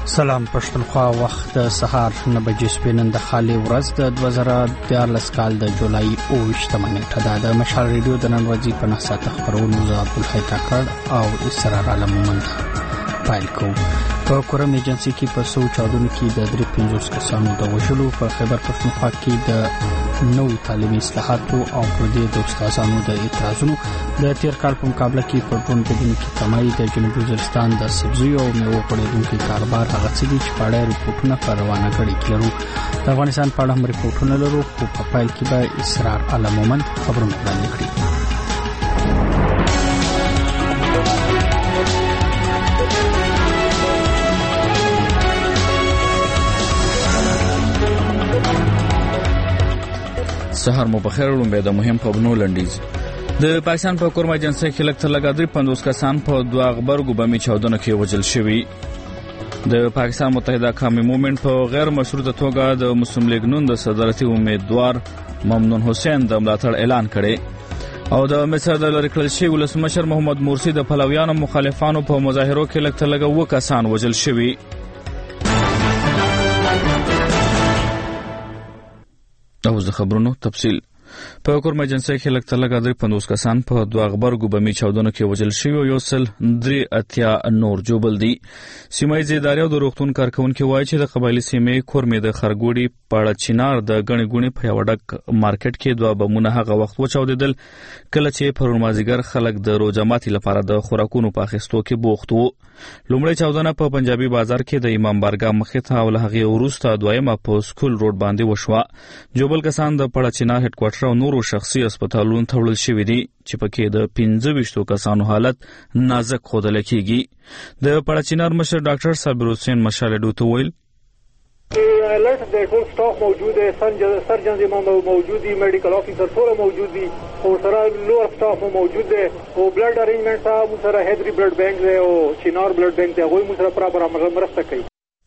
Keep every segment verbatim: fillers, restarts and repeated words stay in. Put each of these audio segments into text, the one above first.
سلام پښتونخوا، وخت د سهار نه بجې سپینن د خالي ورځ د دوه زره دیارلس کال د جولای اوویشتمه نیټه ده. د مشال ریډیو د نن ورځې په نهه ساعته خبرونو زه عبدالحی تاکړ او اسرار عالم مومند پیل کوو. په کورم ایجنسي کې په څو چاودنو کې د درې پنځوس کسانو د وژلو، په خیبر پښتونخوا کې د نوو تعلیمي اصلاحاتو او پر دې د استادانو د اعتراضونو، د تیر کال په مقابله کې په ډرون بدني کې کمای، د جنوبي وزیرستان د سبزیو او میوو غوړېدونکي کاروبار هغه څه دي چې په اړه ریپورټونه په روانه کړي کې لرو. د افغانستان په اړه هم ریپورټونه لرو، خو په پیل کې به اسرار عالم مومند خبرونه وړاندې کړي. سهار مو بخیر. لومبه د مهم خبرونو لنډیز. د پاکستان په کورم ایجنسي کې لږ تر لږه درې پنځوس کسان په دوه غبرګو بمي چاودنو کې وژل شوي. د پاکستان متحده قومي موومېنټ په غیر مشروطه توګه د مسلم لیگ نون د صدارتي امیدوار ممنون حسین د ملاتړ اعلان کړي او د مصر د لری کړل شوی ولسمشر محمد مرسی د پلویانو مخالفانو په مظاهرو کې لږ تر لږه و کسان وژل شوي. اوس د خبرونو تفصیل. په کورم ایجنسي کې لږ تر لږه درې پنځوس کسان په دوه غبرګو بمي چاودنو کې وژل شوي او یو سل درې اتیا نور جوبل دي. سیمه ییزې ادارې او د روغتون کارکونکي وایي چې د قبایلي سیمې کورمې د خرګوړي پاړه چینار د غڼې ګونې په یو ډک مارکیټ کې دوه بمونه هغه وخت وچاودېدل کله چې پرون مازدیګر خلک د روژه ماتي لپاره د خوراکونو په اخیستو کې بوخت وو. لومړی چاودنه په پنجابي بازار کې د امام بارګاه مخې ته او له هغې وروسته دویمه په سکول روډ باندې وشوه. جوبل کسان د پاړه چینار هډ کوارټر او نورو شخصي هسپتالونو ته وړل شوي دي چې پکې د پنځه ویشتو کسانو حالت نازک ښودل کېږي. د پاړه چینار مشر ډاکټر صابر حسین مشالډو ته ویل الرټ د ټول سټاف موجود دی، سرجن امام موجود دي، میډیکل افیسر ټول موجود دي او سره لوړ سټاف موجود دی او بلډ ارینجمنټ صاحب سره هدري بلډ بانک دی او چینار بلډ بانک دی، هغوی موږ سره پراپر مرسته کوي.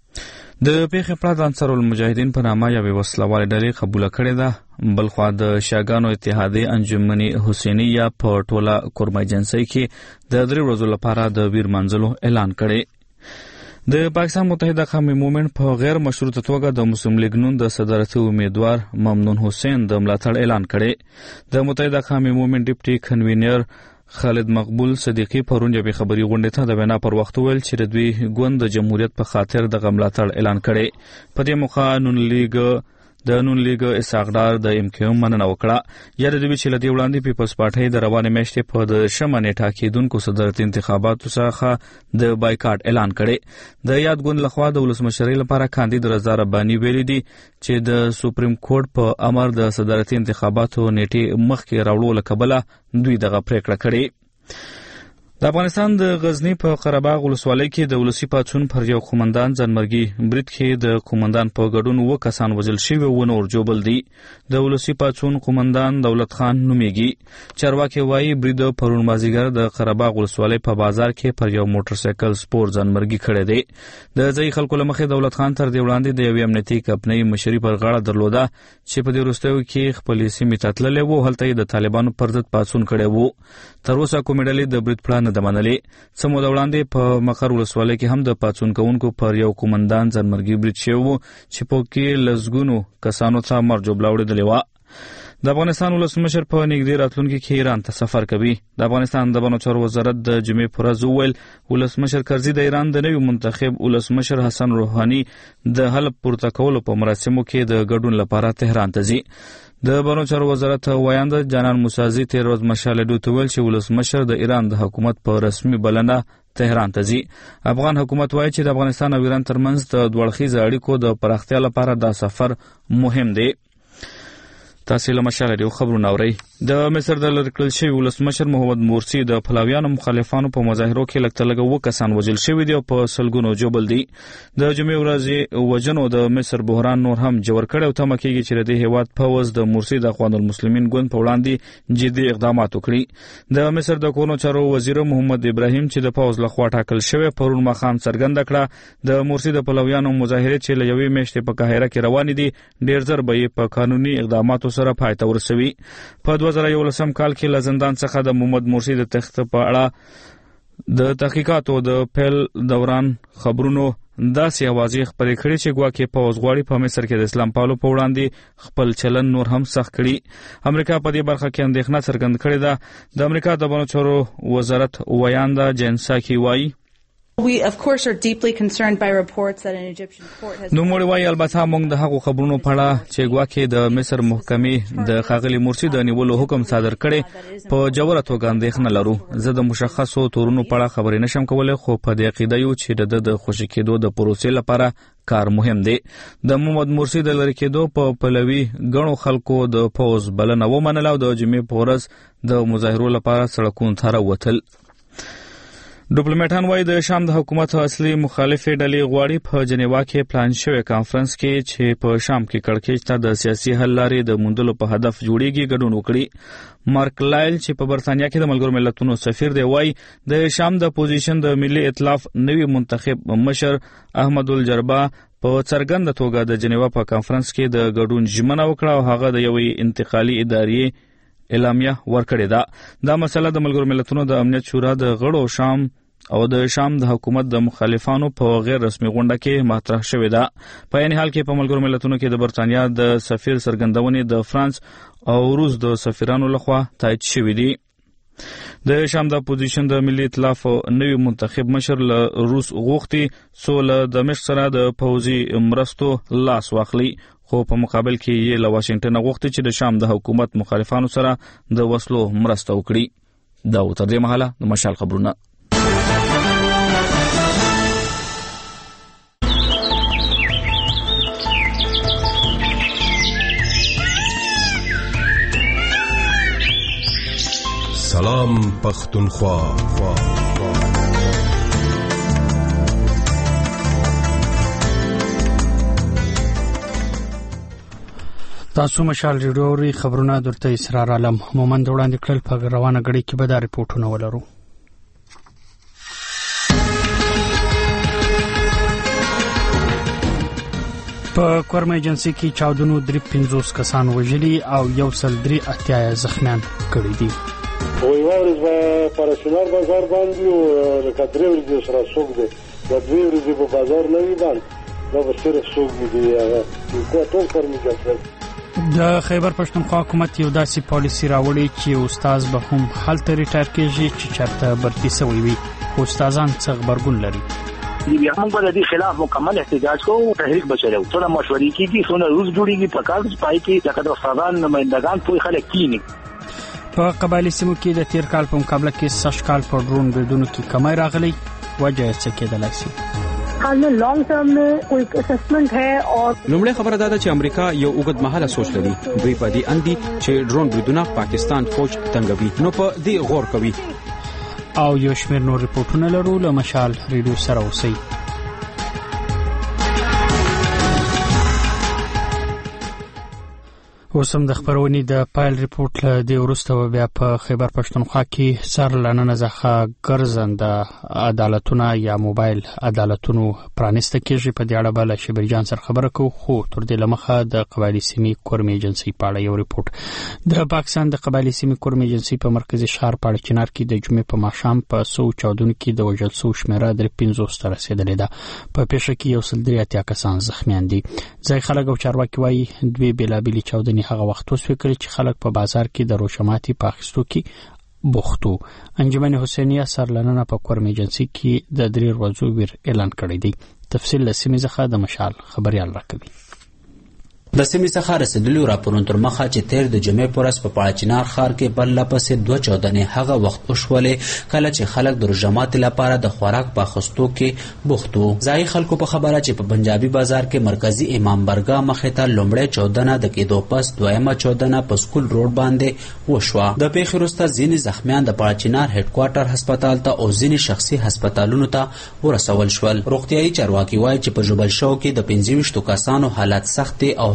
د پیښې پرته د انصار المجاهدین په نامه یوې وسلوالې ډلې قبوله کړې ده. بلخوا د شاګانو اتحادیې انجمن حسینیه په ټوله کورم ایجنسي کې د درې ورځو لپاره د ویر منځلو اعلان کړی. د پاکستان متحده قومي موومېنټ په غیر مشروطه توګه د مسلم لیگ نون د صدارتي امیدوار ممنون حسین د ملاتړ اعلان کړی. د متحده قومي موومېنټ ډیپټي کنوینر خالد مقبول صدیقی پرون یوې خبري غونډې ته د وینا پر وخت ویل چې د دوی ګوند د جمهوریت په خاطر د ملاتړ اعلان کړي. په دې موخه نون لیگ د نون لیگ اسحاقدار د ام کیو مننه وکړه. یا د دوی چې لدی وړاندې پیپلز پارټي د روانې میاشتې په د شمه نیټه کېدونکو صدارتي انتخاباتو څخه د بایکاټ اعلان کړي. د یاد ګوند لخوا د ولسمشرۍ لپاره کاندید رضا رباني ویلي دي چې د سپریم کورټ په امر د صدارتي انتخاباتو نیټې مخکې راوړلو له کبله دوی دغه پریکړه کړې. د افغانستان د غزنی په قرهباغ ولسوالۍ کې د ولسی پاڅون پر یو قومندان ځانمرګي برید کې د قومندان په ګډون و کسان وژل شوي او نور جوبل دي. د ولسی پاڅون قومندان دولت خان نومیږي. چارواکي وایي برید پرون مازدیګر د قرهباغ ولسوالۍ په بازار کې پر یو موټر سایکل سپور ځانمرګي کړی دی. د ځای خلکو له مخې دولت خان تر دې وړاندې د یوې امنیتي کمپنۍ مشري پر غاړه درلوده چې په دې وروستیو کې خپلې سیمې ته تللی و. هلته یې د طالبانو پر ضد پاڅون کړی و. تر اوسه کومې ډلې د برید پړه نه ده منلې. څه موده وړاندې په مقر ولسوالۍ کې هم د پاڅون کوونکو پر یو قومندان ځانمرګي برید شوی و چې په کې لسګونو کسانو ته مرګ جوړه وړېدلې وه. د افغانستان ولسمشر په نږدې راتلونکي کې ایران ته سفر کوي. د افغانستان د بانو چارو وزارت د جمعې په ورځ وویل ولسمشر کرزي د ایران د نوي منتخب ولسمشر حسن روحاني د حلب پورته کولو په مراسمو کې د ګډون لپاره تهران ته ځي. د بانو چارو وزارت وایند جانان موسازي تیر ورځ مشالډو ته ویل چې ولسمشر د ایران د حکومت په رسمي بلنه تهران ته ځي. افغان حکومت وایي چې د افغانستان او ایران ترمنځ د دوړخیزه اړیکو د پراختیا لپاره دا سفر مهم دی. تاسو له مشالډو خبرونه اورئ. د مصر د لری کړل شوی ولسمشر محمد مرسی د پلویانو مخالفانو په مظاهرو کې لږ تر لږه و کسان وژل شوي دي او په سلګونو جوبل دي. د جمعې ورځې وژنو د مصر بحران نور هم جوړ کړی او تمه کېږي چې د هیواد پوځ د مرسی د اخوان المسلمین ګوند په وړاندې جدي اقدامات وکړي. د مصر د کورونو چارو وزیر محمد ابراهیم چې د پوځ لخوا ټاکل شوی پرون ماښام څرګنده کړه د مرسی د پلویانو مظاهرې چې له یوې میاشتې په قاهره کې روانې دي ډېر ژر به یې په قانوني اقداماتو سره پای ته ورسوي. په دوه زره یولسم کال کې له زندان څخه د محمد مرسی د تخت په اړه د تحقیقاتو د پیل دوران خبرونو داسې اوازې خپرې کړې چې ګواکې پوځ غواړي په مصر کې د اسلام پالو په وړاندې خپل چلن نور هم سخت کړي. امریکا په دې برخه کې اندېښنه څرګند کړې ده. د امریکا د بهرنیو چارو وزارت ویاندا جین ساکی وایي We of course are deeply concerned by reports that an Egyptian court has نو موږ وایي البته موږ د هغو خبرونو په اړه چې ګواکې د مصر محکمې د ښاغلي مرسي د نیولو حکم صادر کړي په جوړه توګه اندېښنه لرو. زه د مشخصو تورونو په اړه خبرې نشم کولای، خو په دې عقیده یو چې د خوشي کېدو د پروسې لپاره کار مهم دی. د محمد مرسي د لری کېدو په پلوي غنو خلکو د پوز بلنه ومنله او د جمعې په ورځ د مظاهرو لپاره سړکونو ته راوتل. ډیپلوماټان وایي د شام د حکومت اصلي مخالفې ډلې غواړي په جنیوا کې پلان شوی کانفرنس کې چې په شام کې کړکېچ ته د سیاسي حل لارې د موندلو په هدف جوړیږي ګډون وکړي. مارک لایل چې په برتانیا کې د ملګرو ملتونو سفیر دی وایي د شام د پوزیشن د ملي ائتلاف نوي منتخب مشر احمد الجربا په څرګنده توګه د جنیوا په کانفرنس کې د ګډون ژمنه وکړه او هغه د یوې انتقالي ادارې اعلامیه ورکړې ده. دا مسله د ملګرو ملتونو د امنیت شورا د غړو شام او د شام د حکومت د مخالفانو په غیر رسمي غونډه کې مطرح شوې ده. په یعنی حال کې په ملګرو ملتونو کې د برتانیا د سفیر څرګندونې د فرانس او روس د سفیرانو لخوا تایید شوې دي. د شام د اپوزیشن د ملي ائتلاف نوي منتخب مشر له روس غوښتي څو له دمشق سره د پوځي مرستو لاس واخلي، خو په مقابل کې یې له واشنگټن غوښتي چې د شام د حکومت مخالفانو سره د وسلو مرسته وکړي. دا تر دې مهاله د مشال خبرونه. سلام پختونخوا. تاسو مشال ریډیو خبرونه درته اسرار عالم مومند وړاندې کړل. په روانه غړي کې به دا ریپورتونه ولرو. په کورمه ایجنسی کې چاودنو درې پنځوس کسان وژلي او یو سل درې اتیا زخمیان کړي دي. ویوارز و پرسونال بازار باندې او لکه درې ورځې سره څوک دی د دوی ورځې په بازار نه وي باندې دا به صرف څوک دی هغه کوه ټول کورمه ایجنسی. د خیبر پښتونخوا حکومت یو داسې پالیسي راوړي چې استاد به هم هلته ریټایر کېږي چې چېرته برتي سوی وي، خو استادان څه غبرګون لري. هم په دې خلاف مکمل احتجاج کوو، تحریک به چلو، ټول مشورې کیږي، څونه روز جوړیږي په کار پای کې چې د استادان نمائندگان ټول خلک کینی. په قبایلی سیمو کې د تیر کال په مقابله کې سږ کال په ډرون بریدونو کې کمی راغلی. وجه څه کېدلای شي؟ حال میں لانگ ٹرم میں کوئی اسسمنٹ ہے اور لومړی خبره دا ده چې امریکا یو اوږد مهاله سوچ لري. دوی په دې اندي چې ډرون بریدونه پاکستان فوج تنګوي، نو په دې غور کوي. او یو شمېر نور ریپورتونه لرو. له مشال ریډیو سره اوسئ. اوس هم د خبرونې د پایل ریپورت له دې وروسته بیا په خیبر پښتونخوا کې سر لننه ځخه ګرځنده عدالتونه یا موبایل عدالتونو پرانیسته کېږي. په دې اړه به له شبیر جان سره خبره کوو، خو تر دې لمخه د قبایلي سیمې کورمې ایجنسۍ په اړه یو ریپورت. د پاکستان د قبایلي سیمې کورمې ایجنسۍ په مرکزي ښار پاړه چنار کې د جمعې په ماښام په څو چاودنو کې د وژل شوو شمېره درې پنځوس ته رسېدلې ده. په پیښه کې یو سل درې اتیا کسان زخمیان دي. ځای خلک او چارواکي وایي دوی بېلابېلې چاودنې هغه وخت وسوې کړي چې خلک په بازار کې د روشماتي په اخیستو کې بوخت وو. انجمن حسینیه سرلننه په کورمې ایجنسۍ کې د درې ورځو ویر اعلان کړی دی. تفصیل له سیمې څخه د مشال خبريال راکوي. د سیمې څخه رسیدلي راپورونو تر مخه چې تیر د جمعې په ورځ په پاړچینار ښار کې پرله پسې دوه چاودنې هغه وخت وشولې کله چې خلک د روژماتي لپاره د خوراک په اخیستو کې بوخت وو. ځایي خلکو په خبره چې په پنجابي بازار کې مرکزي امام برګه مخې ته لومړی چاودنه د کېدو پس دویمه چاودنه په سکول روډ باندې وشوه. د پیښې وروسته ځینې زخمیان د پاړچینار هډ کوارټر هسپتال ته او ځینې شخصي هسپتالونو ته ورسول شول. روغتیایي چارواکي وایي چې په ژوبل شوو کې د پنځه ویشتو کسانو حالت سخت او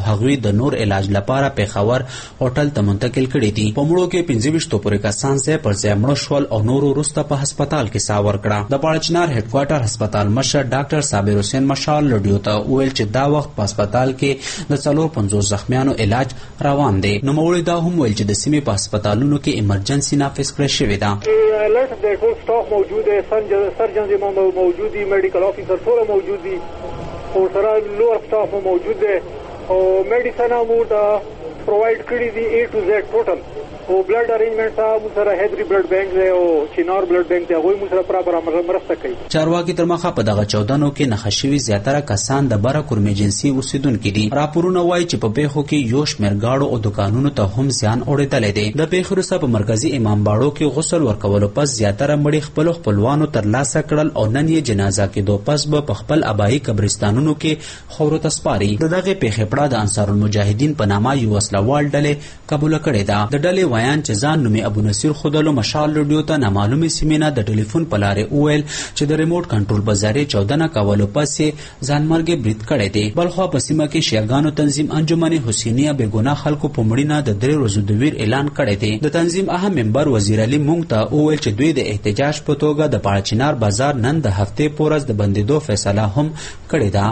هغوی د نور علاج لپاره پیښور هوټل ته منتقل کړي دي. په مړو کې پنځه ویشت پورې کسان ځای پر ځای مړه شول او نورو وروسته په هسپتال کې ساه ورکړه. د پاړچنار هډ کوارټر هسپتال مشر ډاکټر صابر حسین مشال رادیو ته وویل چې دا وخت په هسپتال کې د څلور پنځوس زخمیانو علاج روان دی. نوموړي دا هم ویل چې د سیمې په هسپتالونو کې ایمرجنسي نافذ کړې شوې ده. الرټ د ټول سټاف موجود دی، سرجن زما موجود دي، میډیکل افیسر ټول موجود دي او سره لوړ سټاف موجود دی او میډیسن مو دا پرووایډ کړی دي A to Z ټوټل او بلډ ارینجمنټ صاحب سره هدري بلډ بانک دی او چینار بلډ بانک دی، هغوی مو سره برابر مرسته کوي. چارواکي تر مخه په دغه چودنو کې نښه شوي زیاتره کسان د بره کورمیجنسي اوسیدونکي دي. راپورونه وایي چې په پیښو کې یو شمېر ګاړو او دوکانونو ته هم زیان اورېدلی دی. د پیښې وروسته په مرکزي امامباړو کې غسل ورکولو پس زیاتره مړي خپلو خپلوانو ترلاسه کړل او نن یې جنازه کېدو پس به په خپل ابایي قبرستانونو کې خاورو ته سپاري. د دغې پیښې پړه د انصار المجاهدین په نامه یو وسلوال ډلې قبوله کړې ده. د ډلې ویان چې ځان نومي ابو نصیر خودلو مشال رادیو ته نامعلومې سیمې نه د ټلیفون په لارې وویل چې د ریموټ کنټرول په ذریعې چودنه کولو پس یې ځانمرګي برید کړی دی. بلخوا په سیمه کې شیعهګانو تنظیم انجمن حسینیه بې ګناه خلکو په مړینه د درې ورځو د ویر اعلان کړی دی. د تنظیم اهم ممبر وزیر علي مونږ ته وویل چې دوی د احتجاج په توګه د پاړچنار بازار نن د هفتې په ورځ د بندېدو فیصله هم کړې ده.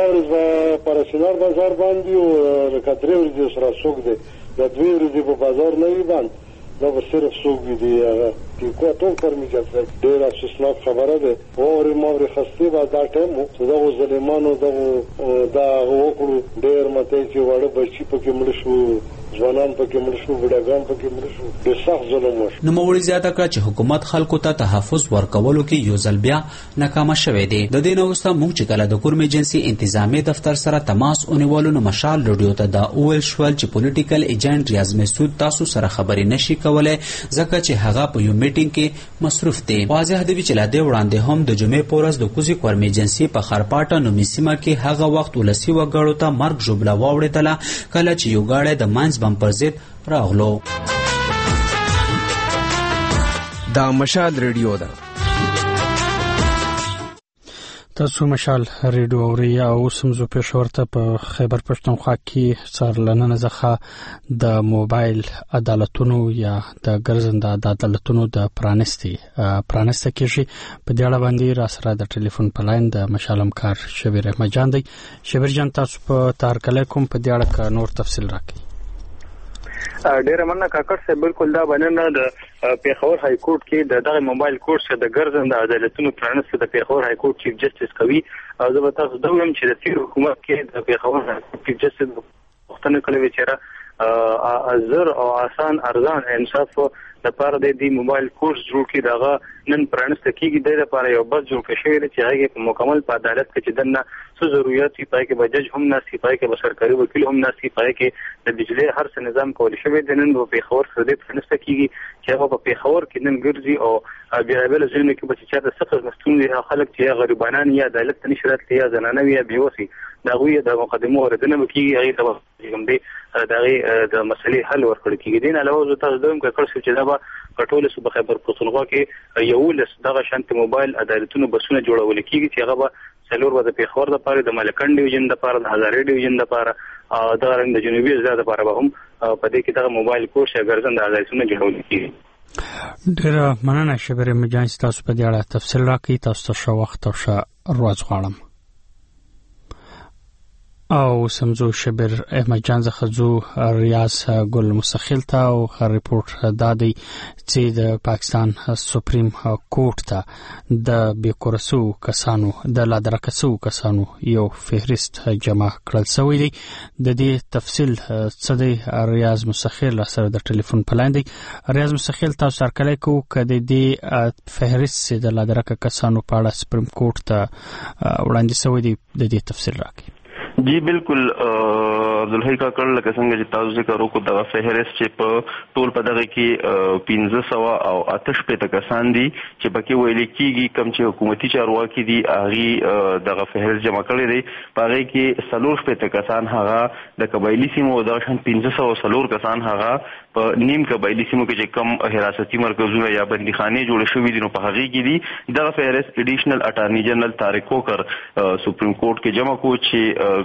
پاړچنار بازار باندې او لکه درې ورځې سره څوک دی د دوی ورځې په بازار نه وي بند دا به صرف څوک وي دی هغه کو ټول پرمیجن ډېر افسوسناک خبره ده. اورې ماورې خستې به دا ټایم و چې دغو ظالمانو دغو دا وکړو ډېر ماته چې واړه بچي پکې مړه شو، ځوانان پکې مړه شو، بوډاګان پکې مړه شو، ډېر سخت ظلم وشو. نوموړي زیاته کړه چې حکومت خلکو ته تحفظ ورکولو کې یو ځل بیا ناکامه شوی دی. د دې نه وروسته موږ چې کله د کورمیجنسي انتظامي دفتر سره تماس ونیولو نو مشال رادیو ته دا وویل شول چې پولیټیکل ایجنټ ریاض مسعود تاسو سره خبرې نشي کولی ځکه چې هغه په یو میټینګ کې مصروف دی. واضح دی چې لا دې وړاندې هم د جمعې په ورځ د کوزي کورمیجنسي په خرپاټه نومي سیمه کې هغه وخت ولسي وګړو ته مرګ ژوبله واوړېدله کله چې یو ګاډی د منځ بم پر ضد راغلو. دا مشال ریډیو ده. تاسو مشال ریډیو اورئ او سمزو پېښور ته په خیبر پښتونخوا کې څارلنه ځخه د موبایل عدالتونو یا د ګرځنده عدالتونو د پرانستي پرانسته کېږي. په دې اړه باندې را سره د ټلیفون په لاین د مشال همکار شبیر احمد جان دی. شبیر جان تاسو په تارکله کوم په دې اړه نور تفصیل راکړئ. ډیره مننه کاکړ صاحب. بالکل دا بننه د پیښور های کورټ کې د دغه موبایل کورټ څخه د ګرځنده عدالتونو پرانست د پیښور های کورټ چیف جسټس کوي او زه به تاسو ته وایم چې د تیر حکومت کې د پیښور چیف جسټس پوښتنه کړې چې زر او آسان ارزان انصاف د پاره د دې موبایل کورس جوړ کړي دغه نن پرانست کېږي د لپاره یو بس جوړ کړي چې هغه په مکمل په عدالت کې چې دنه څه ضرورت وي پای کې به جج هم ناسي، پای کې به سرکاري وکیل هم ناسي، پای کې د بجلی هر څه نظام کول شوی د نن په پیښور سره د پرانست کېږي چې هغه په پیښور کې نن ګرځي او بیا بل ځینې کې به چې د سخت مستون دي خلک چې غریبانان یا عدالت ته نشي راتلی یا زنانه وي یا بیوسي دا غوی د مقدمو اوریدنه وکړي هغه د کوم دی دغه د مسلې حل ورکړي کېږي. دین علاوه زه تاسو دوم کړم چې دا به کټول صوبه خیبر پښتونخوا کې یو لس دغه شانت موبایل عدالتونو بسونه جوړول کېږي چې هغه به څلور ورځې پیښور د پاره د ملکن ډیویژن د پاره د هزارې ډیویژن د پاره د رنګ د جنوبي ضلع د پاره به هم په دې کې دغه موبایل کورس ګرځنده عدالتونه جوړول کېږي. ډېر مننه شبیر مجان تاسو په دې اړه تفصیل راکړئ. تاسو ته ښه وخت او ښه ورځ غواړم. او سمزو شبیر احمد جان زخزو ریاض ګل مستخیل ته او ریپورت دادی چې د پاکستان سپریم کورټ ته د بیکورسو کسانو د لادرکسو کسانو یو فهرست جمع کړل شوی دی. د دې تفصیل څه دی ریاض مستخیل سره د ټلیفون په لاین دی. ریاض مستخیل تاسو سره کله کو کده دې فهرست د لادرک کسانو په اړه سپریم کورټ ته وړاندې شوی دی. د دې تفصیل راکړئ. جی بالکل عبدالحی کاکړ لکه څنګه چې تاسو ذکر وکړو دغه فهرست چې په ټول په دغه کې پنځه سوه او اته شپېته کسان دي چې پکې ویل کېږي کوم چې حکومتي چارواکي دي هغې دغه فهرست جمع کړی دی. په هغې کې څلور شپېته کسان هغه د قبایلي سیمو او دغه شان پنځه سوه څلور کسان هغه په نیم قبایلي سیمو کې چې کم حراستي مرکزونه یا بندیخانې جوړې شوي دي نو په هغې کې دي. دغه فهرست اډیشنل اټارني جنرال طارق کوکر سپریم کورټ کې جمع کو چې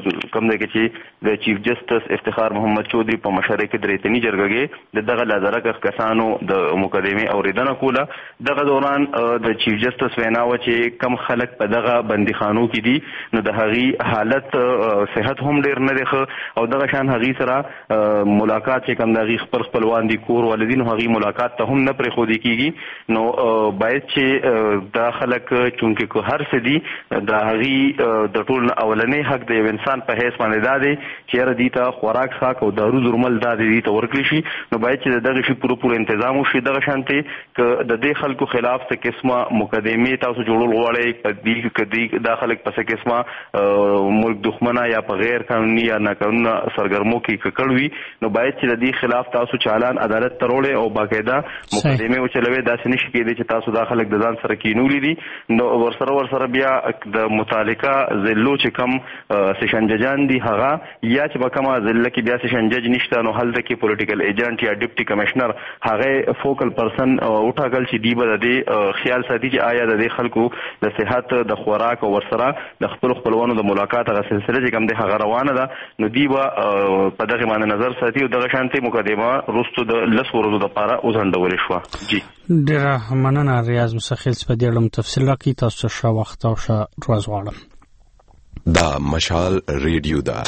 کوم دی چې د چیف جسټس افتخار محمد چودھری په مشرۍ کې د ریتنی جرګې د دغه لادرکه کسانو د مقدمه اوریدنه کوله. دغه دوران د چیف جسټس وینا و چې کم خلک په دغه بندیخانو کې دي نو د هغې حالت صحت هم ډېر نه دی ښه او دغه شان هغې سره ملاقات چې کوم د هغې خپل خپلوان دي کور والدین هغې ملاقات ته هم نه پرېښودی کېږي. نو باید چې دا خلک چونکې که هر څه دي د هغې د ټول اولنی حق د یو انسان په حیث باندې دا دی چې یاره دې ته خوراک څښاک او دارو درمل دا دی دې ته ورکړي شي. نو باید چې د دغه شي پوره پوره تنظیم وشي. دغه شانتې که د دې خلکو خلاف څه قسمه مقدمې تاسو جوړول غواړئ په دې که دې دا خلک په څه قسمه ملک دښمنه یا په غیر قانوني یا ناقانونه سرګرمو کې ککړ وي نو باید چې د دې خلاف تاسو چالان عدالت ته وروړئ او باقاعده مقدمې وچلوئ. داسې نشي کېدی چې تاسو دا خلک د ځان سره کینولي دي نو ورسره ورسره بیا د متعلقه ضلعو چې کم سیشن ججان دي هغه یا چې په کومه ضلع کې بیا سیشن جج نشته نو هلته کې پولیټیکل ایجنټ یا ډیپټي کمشنر هغه فوکل پرسن وټاکل چې دی به د دې خیال ساتي چې آیا د دې خلکو د صحت د خوراک او ورسره د خپل خپلوانو د ملاقات هغه سلسله چې کوم دی هغه روانه ده نو دی به په دغه باندې نظر ساتي او دغه شانتي مقدمه وروستو د لس ورځو دپاره وځنډولې شوه. جی ډېره مننه ریاض مستخیل په دې اړه تفصیل راکړي. تاسو ښه وخت او ښه ورځ غواړم. دا مشال ریډیو ده.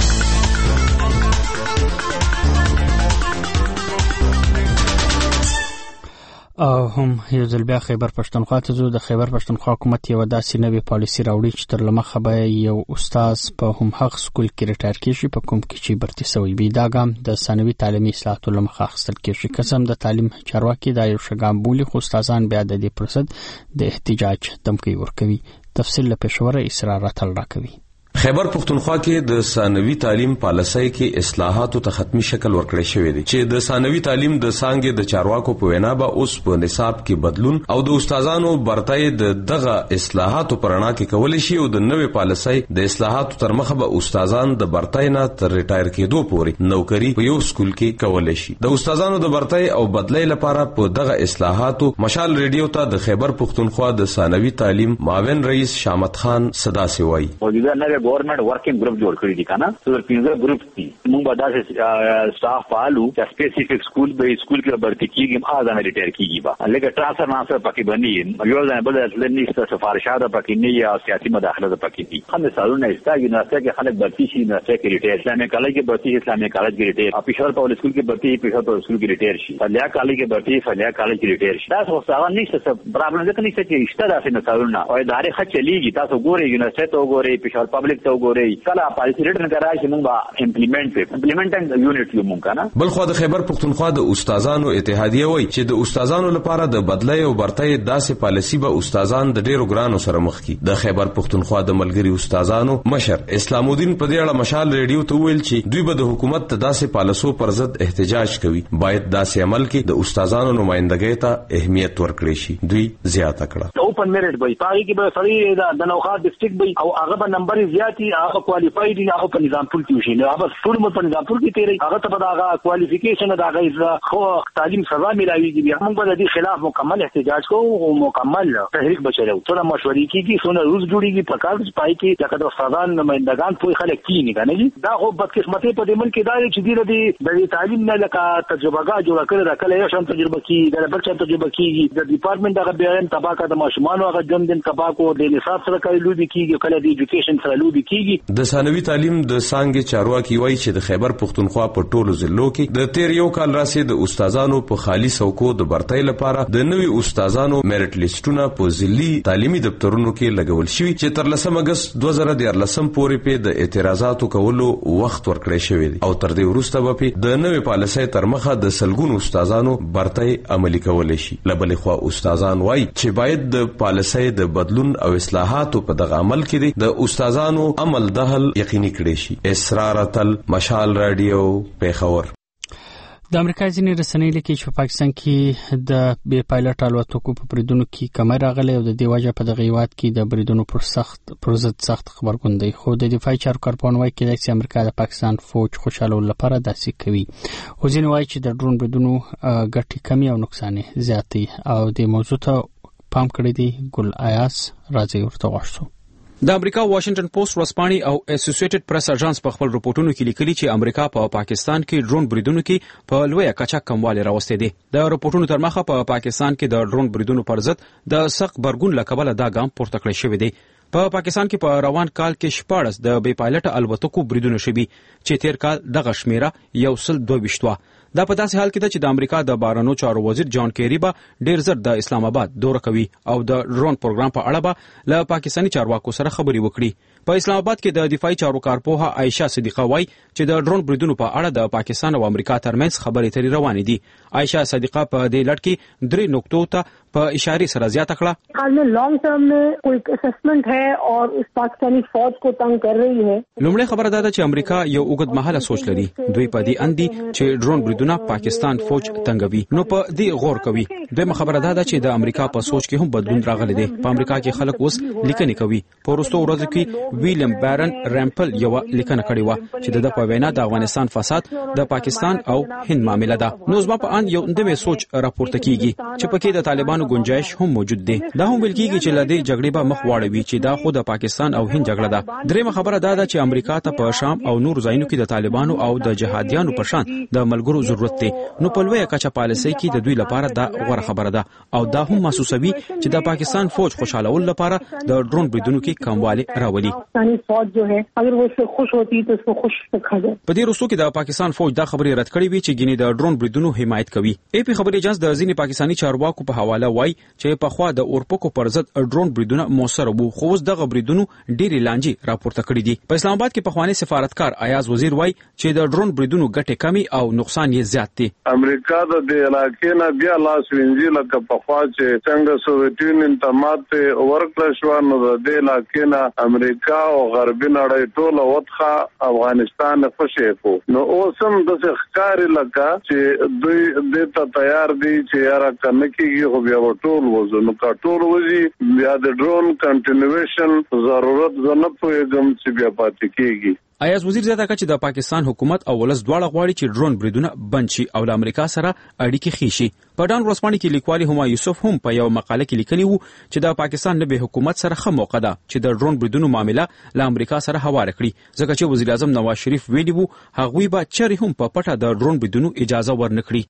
او هم یو ځل بیا خیبر پښتونخوا ته ځو. د خیبر پښتونخوا حکومت یو داسې نوې پالیسي راوړي چې تر لمخه به یو استاد په هم هغه سکول کې ریټایر کیږي په کوم کې چې برتي سوی وي. دا ګام د ثانوي تعلیمي اصلاحاتو لمخه اخیستل کیږي. قسم د تعلیم چارواکي دا یو ښه ګام بولي خو استادان بیا د دې پرسد د احتجاج دمکی ورکوي. تفصیل له پېښوره اسرار راتل راکوي. خیبر پختونخوا کې د ثانوي تعلیم پالیسۍ کې اصلاحاتو ته ختمي شکل ورکړی شوی دی چې د ثانوي تعلیم د څانګې د چارواکو په وینا به اوس په نصاب کې بدلون او د استادانو برتای د دغه اصلاحاتو پرانا کې کول شي او د نوې پالیسۍ د اصلاحاتو تر مخه به استادان د برتای نه تر ریټایر کېدو پورې نوکری په یو سکول کې کول شي. د استادانو د برتای او بدلای لپاره په دغه اصلاحاتو مشال ریډیو ته د خیبر پختونخوا د ثانوي تعلیم معاون رئیس شامت خان صدا سوای. گورنمنٹ ورکنگ گروپ جوړ کړی دي کنه څو پنځه گروپ دي موږ به داسې سټاف پالو چې سپیسیفیک سکول به سکول کې برتی کیږي اذان ریټایر کیږي با لکه ټرانسفر ناسه پکې باندې یو ځای بل ځل نشته سفارشات پکې نه یا سیاسي مداخله پکې دي. هم سالونه استاګي ناسه کې خلک برتی شي ناسه کې ریټایر اسلامي کالج کې برتی اسلامي کالج کې ریټایر او پېښور په سکول کې برتی پېښور په سکول کې ریټایر شي فلیا کالج کې برتی فلیا کالج کې ریټایر شي. تاسو څنګه نشته پرابلم ځکه نشته چې اشته داسې نه سالونه او ادارې خچ چلیږي. تاسو ګورئ یونیورسيټي ته ګورئ پېښور پبلک ته ګورئ کله پالیسی ریټن کرای چې موږ به امپلیمنٹ په امپلیمنټینګ یونټ یو مونږ کنه. بل خو د خیبر پختونخوا د استادانو اتحادیه وایي چې د استادانو لپاره د بدلای او برتای داسې پالیسی به استادان د ډیرو ګرانو سره مخ کی. د خیبر پختونخوا د ملګری استادانو مشر اسلام الدین په دې اړه مشال ریډیو ته ویل چې دوی به د حکومت ته داسې پالیسو پر ضد احتجاج کوي. باید داسې عمل کې د استادانو نمائندګۍ ته اهمیت ورکړي شي. دوی زیاته کړه اوپن میرټ به پای کې به سړی د نوخا ډیسټریکټ به او هغه به نمبر زیاتی هغه کوالیفاید دي هغه په نظام پول کې شي نو هغه ټول مو په نظام پول کې تیری هغه ته به هغه کوالیفیکیشن د هغه خو تعلیم سزا ملایوي بیا موږ به د دې خلاف مکمل احتجاج کوو او مکمل تحریک بچو ټول مشورې کیږي څونه روز جوړیږي په کار پای کې چې د استادان نمائندگان په خلک کینی کنه دا خو بدقسمتي په دې ملک کې دا چې دی د تعلیم نه لکه تجربه جوړ کړی راکله یو شان تجربه کیږي د بل څه تجربه کیږي د ډپارټمنټ هغه بیان تباکه د ماشومان هغه جون دن تباکو د نصاب سره کوي لوبي کیږي کله د ایجوکیشن سره لوبي کیږي. د ثانوي تعلیم د څانګې چارواکي وایي چې د خیبر پختونخوا په ټولو ضلعو کې د تیر یو کال راځي د استادانو په خالي څوکو د برتای لپاره د نوي استادانو میرټ لیسټونه په ضلعي تعلیمي دفترونو کې لګول شوي چې تر لسم اگست دوه زره دیارلسم پورې په د اعتراضاتو کولو وخت ورکړی شوی دی او تر دې وروسته به په د نوې پالیسۍ تر مخه د سلګونو استادانو برتای عملي کولای شي. لبل خو استادان وایي چې باید د پالیسۍ د بدلون او اصلاحاتو په دغه عمل کې د استادانو عمل دهل یقیني کړي شي. اسرار تل مشال رادیو پیښور. د امریکا ځینې رسنۍ لیکي چې په پاکستان کې د بې پایلټ الوتکو په بریدونو کې کمی راغلی او د دې وجه په دغه هیواد کې د بریدونو پر سخت پر ضد سخت خبرګون دی. خو د دفاعي چارو کارپوهان وایي چې امریکا د پاکستان فوج خوشحالولو لپاره داسې کوي. خو ځینې وایي چې د ډرون بریدونو ګټې کمی او نقصان زیات دي او د موضوع ته پام کړی دی. ګل ایاس راځي ورته غوښتو. د امریکا واشنگټن پوسټ ورځپاڼې او اسوسییټډ پریس اژانس په خپل رپورټونو کې لیکلي چې امریکا په پا پاکستان کې ډرون بریدونو کې په لویه کچه کموالی راوستی دی. د رپورټونو تر مخه په پا پاکستان کې د ډرون بریدونو پر ضد د سخت غبرګون له کبله دا ګام پورته کړی شوی دی. په پا پاکستان کې په روان کال کې شپاړس د بې پایلټه الوتکو بریدونه شوي چې تیر کال دغه شمیره یو سل دوه ویشت وه. دا په داسې حال کې ده چې د امریکا د بهرنیو چارو وزیر جان کیری به ډیر زر د اسلام آباد دوره کوي او د ډرون پروګرام په اړه به له پاکستاني چارواکو سره خبرې وکړي. په اسلام آباد کې د دفاعي چارو کارپوهه عایشه صدیقه وایي چې د ډرون بریدونو په اړه د پاکستان او امریکا ترمنځ خبرې اترې روانې دي. عایشه صدیقه په دې لړ کې درې نقطو ته په اشاره سره زیاته کړه. حال में long term में कोई असेसमेंट है और उस पाकिस्तानी फौज को तंग कर रही है. لومړی خبره دا ده چې امریکا یو اوږد مهاله سوچ لري. دوی په دې اندي چې ډرون بریدونه پاکستان فوج تنګوي نو په دې غور کوي. دویمه خبره دا ده چې د امریکا په سوچ کې هم بدلون راغلی دی. په امریکا کې خلک اوس لیکنې کوي. په وروستو ورځو کې ویلیام بارن رامپل یو لیکنه کړې و چې د په وینا د افغانستان فساد د پاکستان او هند معاملې ده. نو زما په ان یو نوې سوچ راپورته کیږي چې پکې د طالبانو گنجائش هم موجود دی. دا هم ویل کیږي چې لدې جګړې به مخ واړوي چې دا خو د پاکستان او هند جګړه ده. درېمه خبره دا ده چې امریکا ته په شام او نور ځایونو کې د طالبانو او د جهادیانو په شان د ملګرو ضرورت دی. نو په لویه کچه پالیسۍ کې د دوی لپاره دا غوره خبره ده او دا هم محسوسوي چې د پاکستان فوج خوشحالول لپاره د ډرون بریدونو کې کموالی راولي. فوج جو ہے اگر وہ اس سے خوش ہوتی تو اس کو خوش رکھا جائے. په دې وروستو کې د پاکستان فوج دا خبرې رد کړې وي چې ګینه د ډرون بریدونو حمایت کوي. ای پی خبري اجازه د ځینې پاکستانی چارواکو په حواله وایي چې په خوا د اورپکو پر ضد ډرون بریدونه موثر وو خو اوس دغه بریدونو ډېری لانجې راپورته کړې دي. په اسلام آباد کې پخوانی سفارتکار ایاز وزیر وایي چې د ډرون بریدونو ګټې کمی او نقصان یې زیات دي. امریکا د دې علاقې نه بیا لاس وینځي لکه په خوا چې څنګه سوویت یونین ته ماته ورکړل شو نو د دې علاقې نه امریکا او غربي نړۍ ټول وتخه افغانستان خوشې کو. نو اوس هم د ښکاری لکه چې دوی د ته تیار دي چې یاره کنه کېږي خو بیا ټول وځو نو کا ټول وځي بیا د ډرون کنټینیویشن ضرورت زنه پوهېږم چې بیا پاتې کېږي. ایاز وزیر زیاته کړه چې د پاکستان حکومت او ولس دواړه غواړي چې ډرون بریدونه بند شي او له امریکا سره اړیکې ښې شي. په ډان ورځپاڼې کې لیکوالي هما یوسف هم په یو مقاله کې لیکلي وو چې د پاکستان نوي حکومت سره ښه موقع ده چې د ډرون بریدونو معامله له امریکا سره هواره کړي ځکه چې وزیر اعظم نواز شریف ویلي وو هغوی به چېرې هم په پټه د ډرون بریدونو اجازه ورنکړي.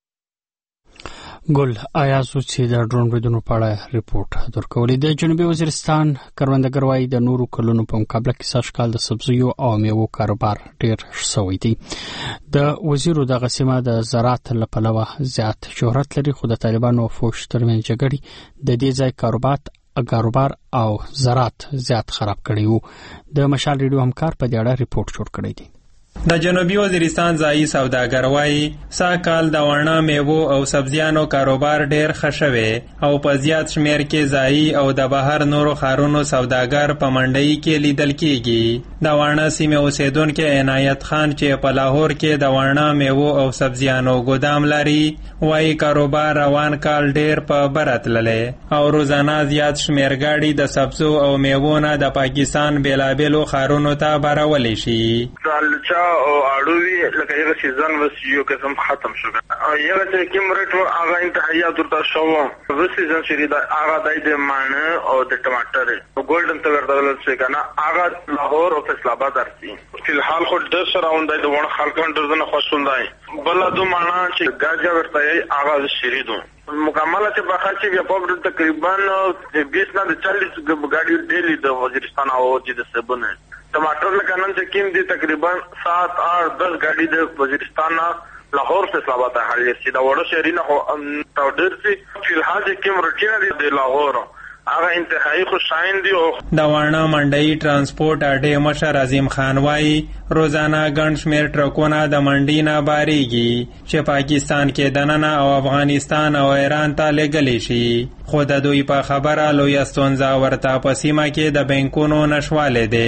ګل ایازو چې د ډرون بریدونو په اړه ریپورت درکولې. د جنوبي وزیرستان کروندګر وايي د نورو کلونو په مقابله کې سږ کال د سبزیو او میوو کاروبار ډیر شوی دی. د وزیرو دغه سیمه د زراعت له پلوه زیات شهرت لري خو د طالبانو او فوج ترمنځ جګړې د دې ځای کاروبار کاروبار او زراعت زیات خراب کړی وو. د مشال ریډیو همکار په دې اړه ریپورت جوړ کړی دی. د جنوبي وزیرستان ځایي سوداګر وايي سږ کال د ونه میوو او سبزیانو کاروبار ډیر ښه شوی او په زیات شمیر کې ځایي او د بهر نورو ښارونو سوداګر په منډۍ کې لیدل کیږي. د ونه سیمې اوسیدونکي عنایت خان چې په لاهور کې د ونه میوو او سبزیانو ګودام لري وايي کاروبار روان کال ډیر په بره تللی او روزانه زیات شمیر ګاډي د سبزو او میوو نه د پاکستان بیلابیلو ښارونو ته برولی شي. او اړوي لکه یو سیزن وس یو قسم ختم شو یو چې کوم ریټ هغه انتهایات ورته شو و سیزن شری دا هغه د مانه او د ټماټر ګولډن ته ورته څه کنه هغه لاهور او فیصل آباد درسي په الحال خو د سراوند د ونه خلکان درزنه خوشوندای بل دو معنا چې ګاجا ورته هغه شری دو مکمله چې بخښي بیا په تقریبا د بیس نه د چالیس ګاډي ډیلی د وزیرستان او د سبونه टमाटर लगाना चाहिए दी तकरीबन सात आठ दस गाड़ी दे वजीरिस्तान लाहौर से सलाबत है हाल ये सीधा वड़ो शहरी ना हो टाउडर से फिलहाल जो किम रटीना दे लाहौर هغه انتهایی خوشاین دی. د ونه منډۍ ترانسپورت اډې مشر عظیم خان وايي روزانه ګڼ شمېر ټرکونه د منډۍ نه بارېږي چې پاکستان کې دننه او افغانستان او ایران ته لېږلی شي خو د دوی په خبره لویه ستونزه ورته په سیمه کې د بینکونو نشوالی دی.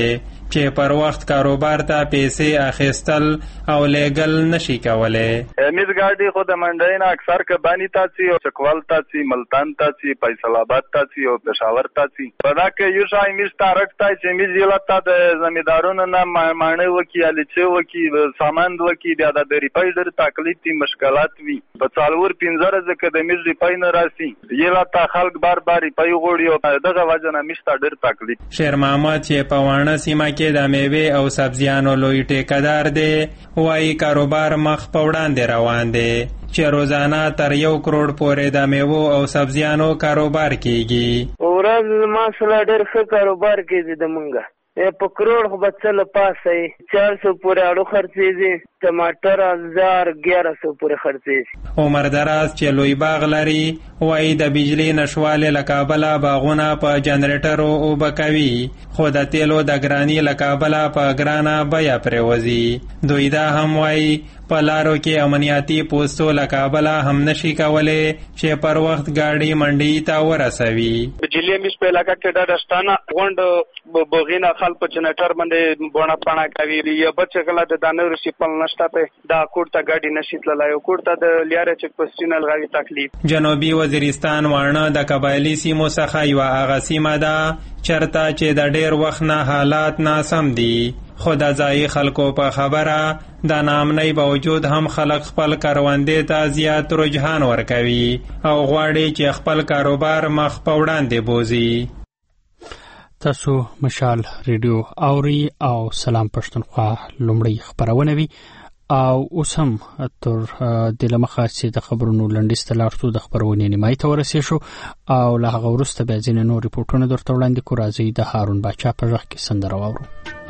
چې پر وخت کاروبار ته پیسې اخیستل او لیږل نشي کولی. میز ګاډي خو د منډۍ نه اکثر کبانی ته ځي او چکوال ته ځي، ملتان ته ځي، فیصل آباد ته ځي او پېښور ته ځي. په دا کې یو شای میز ته رټ ته چې میز یې لته د زمیندارونو نه ماڼۍ وکي، الچې وکي، سامان وکي، بیا د ریپای ډېر تکلیف دي، مشکلات وي. په څلور پنځه ورځې کې د میز ریپای نه راسي، یې لته خلک بار بار ریپای غواړي او دغه وجه نه میز ته ډېر تکلیف. شیر محمد چې په واڼه سیمه کې د میوې او سبزیانو لوی ټیکهدار دی، وایي کاروبار مخ په وړاندې روان دی چې روزانه تر یو کروڑ پورې د میوو او سبزیانو کاروبار کیږي. ورځ ما سره ډېر ښه کاروبار کیږي د مونږه په کروڑ خو به څه له پاسه چار سو پورې اړو خرڅېږي، ټماټر هزار ګیاره سو پورې خرڅېږي. عمر دراز چې لوی باغ لري وایي د بجلي نشوالې له کابله باغونه په جنریټرو اوبه کوي، خو د تیلو د ګراني له کابله په ګرانه بیه پرېوځي. دوی دا هم وایي په لارو کې امنیتي پوستو له کابله هم نشي کولی چې پر وخت ګاډي منډي ته ورسوي. بجلی میش په علاقه کې ډېر شتانه غونډ بوغینا خلک په جنریټر باندې بونه پاڼه کوي، یا بچ کله د دانور شي په نشته په دا کوټ ته ګاډي نشي تللی او کوټ ته د لیاره چک پوسټینل غوي تکلیف. جنوبي وزیرستان واڼه د قبایلی سیمو څخه یوه هغه سیمه ده چرته چې د ډېر وخت نه حالات ناسم دي، خو د ځایي خلکو په خبره د ناامنۍ باوجود هم خلک خپل کروندې ته زیات رجحان ورکوي او غواړي چې خپل کاروبار مخ په وړاندې بوځي. تاسو مشال ریډیو اوري او سلام پښتونخوا لومړی خبرونه وي او اوس هم تر د لمخه چې د خبرونو لنډیز ته لاړ شو د خبرونې نیمایي ته ورسې شو او له هغه وروسته بیا ځینې نور ریپورټونه درته وړاندې کړو. راځئ د هارون باچا په غږ کې سندره واورو.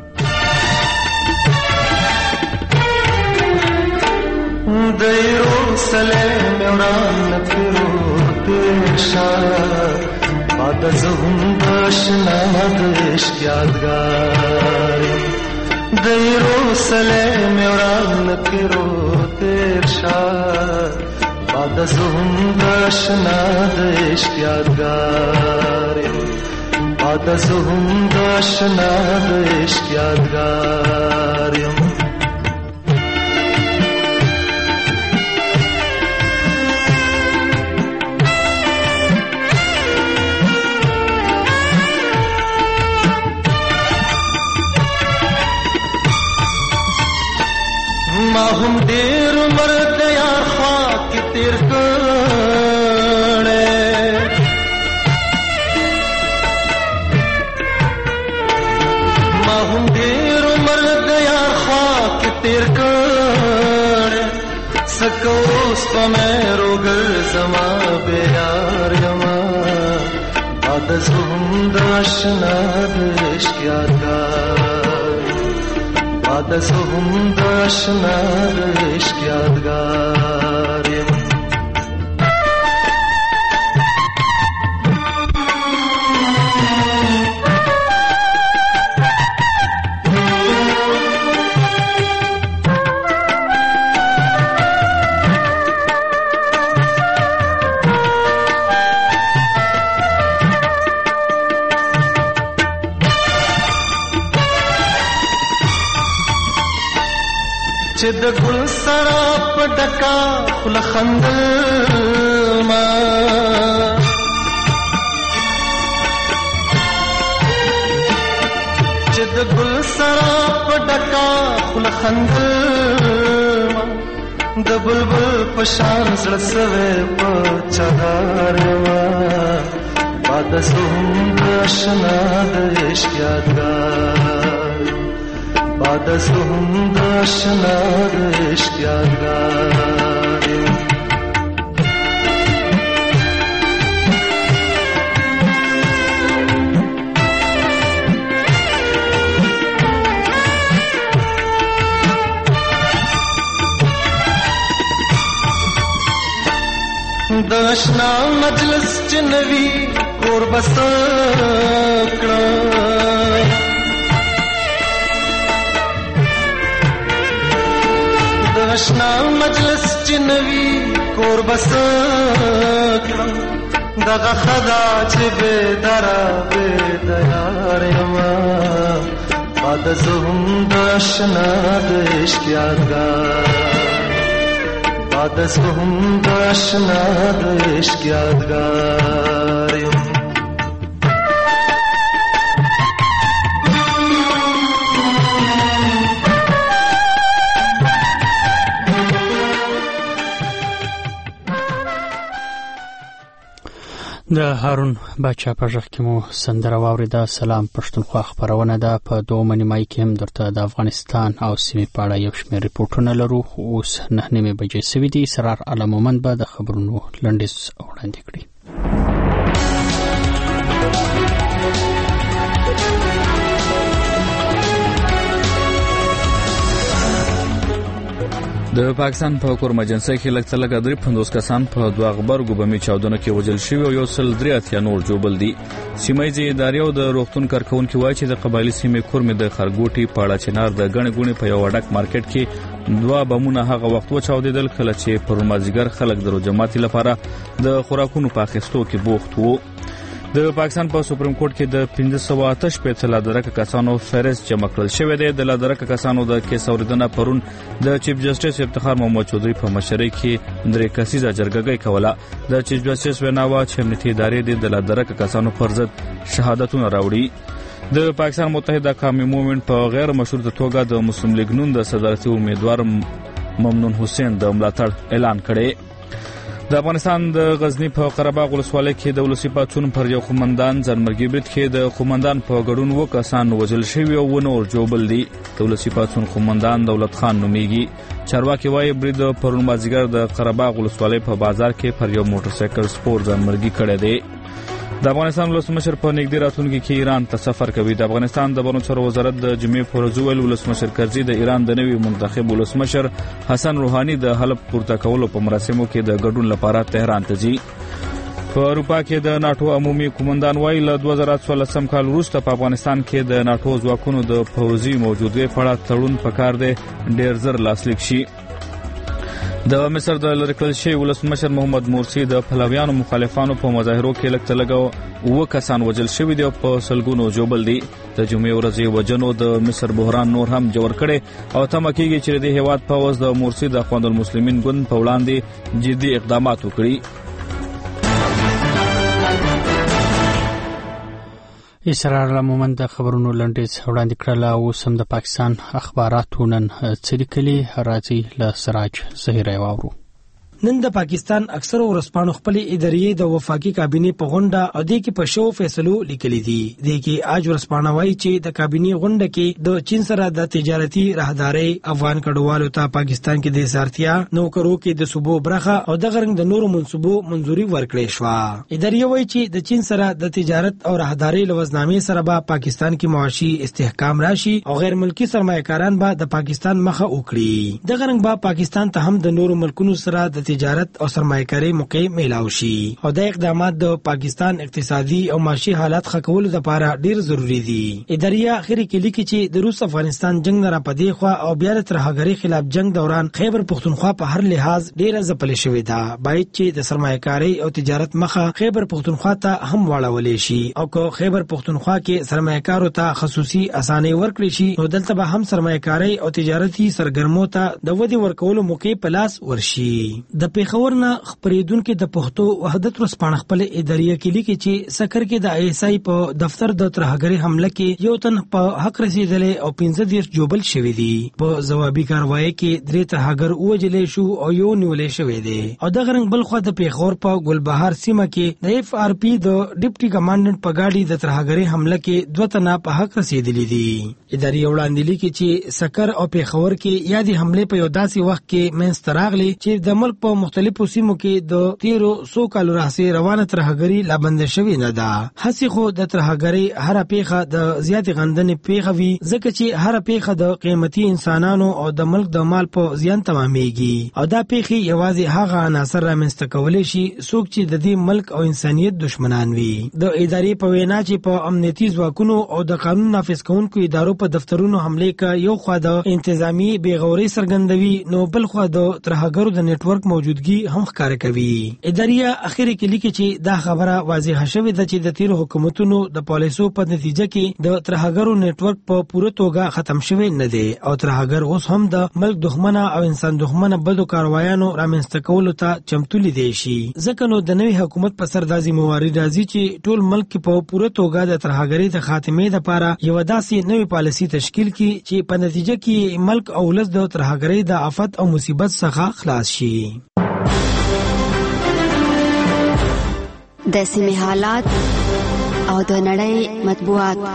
دیرو سلام وران پیرو پیشا بعد زهم باشنا دشت یادگار. دیرو سلام وران پیرو پیشا بعد زهم باشنا دشت یادگار. بعد زهم باشنا دشت یادگار. ما هم ډېر عمر د یار خوا کې تېر کړی، ما هم ډېر عمر د یار خوا کې تېر کړی، څه کو اوس په مې روګرځما بې یار یما. بعد زه هم د اشنا د عشق یادګار، بعد زه هم د اشنا د عشق یادګار یم. چې د ګل سره په ډکا خوله خندل ما، چې د ګل سره په ډکا خوله خندل ما، د بلبل په شان زړه سوی په چغار ما. بعد زه هم د اشنا د عشق یادګار، بعد زه هم د اشنا د عشق یادګار یم. د اشنا مجلس چې نوي کور بس کړه، د اشنا مجلس چې نوي کور بس کړه، دغه خدا چې بې دره بې دیار یما. بعد از هم داشنا دشت یادگار بعد از هم داشنا دشت یادگار د هارون باچا په ژغ کې مو سندره واورېده. سلام پښتونخوا خپرونه ده. په دوه نیمایي کې هم درته د افغانستان او سیمې په اړه یو شمېر ریپورټونه لرو. اوس نهه نیمې بجې سوي دي. سرار عالم مومند به د خبرونو لنډیز وړاندې کړي. د پاکستان په کورمجنسۍ کې لږ څه لږ درې پنځوس کسان په دوه غبرګو بمي چاودنو کې وژل شوي او یو سل درې اتیا نور جوړبل دي. سیمه ییزې ادارې او د روغتون کارکونکي وایي چې د قبایلي سیمې کورمې د خرګوټي پاړه چنار د ګڼې ګوڼې په یو وډک مارکیټ کې دوه بمونه هغه وخت وچاودېدل کله چې پر مازدیګر خلک د روجماتي لپاره د خوراکونو په اخیستو کې بوخت وو. د پاکستان په سپریم کورټ کې د پنځه سوه اته شپېته لادرکه کسانو فهرست جمع کړل شوی دی. د لادرکه کسانو د کیس اوریدنه پرون د چیف جسټس افتخار محمد چودھری په مشرۍ کې درې کسیزه جرګه کوله. د چیف جسټس ویناوه چې امنیتي ادارې د لادرکه کسانو پر ضد شهادتونه راوړي. د پاکستان متحده قومي موومنټ په غیر مشروطه توګه د مسلم لیگ نون د صدارتي امیدوار ممنون حسین د ملاتړ اعلان کړی. د افغانستان د غزنی په قرهباغ ولسوالۍ کې د ولسي پاڅون پر یو قومندان ځانمرګي برید کې د قومندان په ګډون اووه کسان وژل شوي او نور جوړبل دي. د ولسي پاڅون قومندان دولت خان نومیږي. چارواکي وایي برید پرون مازدیګر د قرهباغ ولسوالۍ په بازار کې پر یو موټر سایکل سپور ځانمرګي کړی دی. د افغانستان ولسمشر په نږدې راتلونکي کې ایران ته سفر کوي. د افغانستان د بهرنیو چارو وزارت د جمعې په ورځ ویل ولسمشر کرزي د ایران د نوي منتخب ولسمشر حسن روحاني د حلف پورته کولو په مراسمو کې د ګډون لپاره تهران ته ځي. په اروپا کې د ناتو عمومي قومندان وایي له دوه زره څوارلسم کال وروسته په افغانستان کې د ناتو ځواکونو د پوځي موجودګۍ په اړه تړون پکار دی ډېر زر لاسلیک شي. د مصر د لرې کړل شوي ولسمشر محمد مرسي د پلویانو مخالفانو په مظاهرو کې لږ څه لږ اووه کسان وژل شوي دي او په سلګونو ژوبل دي. د جمعې ورځې وژنو د مصر بحران نور هم جوړ کړي او تمه کېږي چې د هیواد پوځ د مرسي د اخوان المسلمین ګوند په وړاندې جدي اقدامات وکړي. اسرار مومند د خبرونو لنډیز وړاندې کړل. اوس هم د پاکستان اخباراتو نن څه لیکلي راځي له سراج ظهیره واورو. نن د پاکستان اکثر ورسپانو خپل ادارې د وفاقي کابینې په غونډه او د کې په شو فیصلو لیکلي دي. د کې اج ورسپانه وایي چې د کابینې غونډه کې د چین سره د تجارتي راهداري افغان کډوالو ته پاکستان کې د سارتیا نوکرو کې د صوبو برخه او د غرنګ د نورو منصوبو منځوري ورکړې شو. ادارې وایي چې د چین سره د تجارت او راهداري لوزنامې سره به پاکستان کې معاشي استحکام راشي او غیر ملکی سرمایه‌کاران به د پاکستان مخه وکړي. د غرنګ به پاکستان ته هم د نورو ملکونو سره د تجارت او سرمایه‌کاري موقع میلاو شي او د اقدامات د پاکستان اقتصادي او معاشي حالات ښه کولو لپاره ډیر ضروری دي. ادارې اخري کې لیکي چې د روس افغانستان جنگ نه را پدې خو او بیا د ترهګری خلاف جنگ دوران خیبر پختونخوا په هر لحاظ ډیره ځپل شوې ده. باید چې د سرمایه‌کاري او تجارت مخه خیبر پختونخوا ته هم واړولې شي او که خیبر پختونخوا کې سرمایه‌کارو ته خصوصي اسانۍ ورکړي شي نو دلته به هم سرمایه‌کاري او تجارتي سرګرمو ته د ودی ورکولو موقع په لاس ورشي. د پیښور نه خبرېدونکو د پښتو وحدت ورسپانه خپل ادارې کې لیکي چې سکر کې د آی اس آی په دفتر د ترهګری حمله کې یو تن په حق رسیدلې او پنځه دیرش جوبل شوی دی. په ځوابي کاروایی کې درې ترهګر وژلې شو او یو نیولې شوی دی. او د غرنګ بل خو د پیښور په ګلبهار سیمه کې د اف آر پی د ډیپټي کمانډنټ په گاډي د ترهګری حمله کې دوه تنه په حق رسیدلې دي. ادارې وړاندې لیکي چې سکر او پیښور کې یادي حمله په یو داسې وخت کې منځ تراغلي چې د ملک په مختلفو سیمو کې د تیرو سو کالو راهیسې روانه ترهګری لا بند شوې نه ده. هڅې خو د ترهګری هر پیښه د زیات غندنې پیښه وي ځکه چې هر پیښه د قیمتي انسانانو او د ملک د مال په زیان تمامېږي او دا پیښې یوازې هغه عناصر رامنځته کولی شي څوک چې د دې ملک او انسانیت دشمنان وي. د ادارې په وینا چې په امنیتي ځواکونو او د قانون نافذ کوونکو ادارو په دفترونو حمله کا یو خوا د انتظامی بیغوري څرګندوي نو بل خوا د ترهګرو د نتورک موجودګي هم ښکار کوي. اداریه اخر کې لیکي چې دا خبره واضحه شوې ده چې د تیر حکومتونو د پالیسو په نتیجه کې د ترهګرو نتورک په پوره توګه ختم شوی نه دی او ترهګر اوس هم د ملک دښمنه او انسان دښمنه بدو کاروایانو رامنځته کولو ته چمتو لیدي شي. ځکه نو د نوي حکومت په سر داسې موارد راځي چې ټول ملک په پوره توګه د ترهګرۍ د خاتمې لپاره یو داسې نوې پالیسي تشکیل کړي چې په نتیجه کې ملک او ولس د ترهګرۍ د آفت او مصیبت څخه خلاص شي. د سیمې حالات او د نړۍ مطبوعات.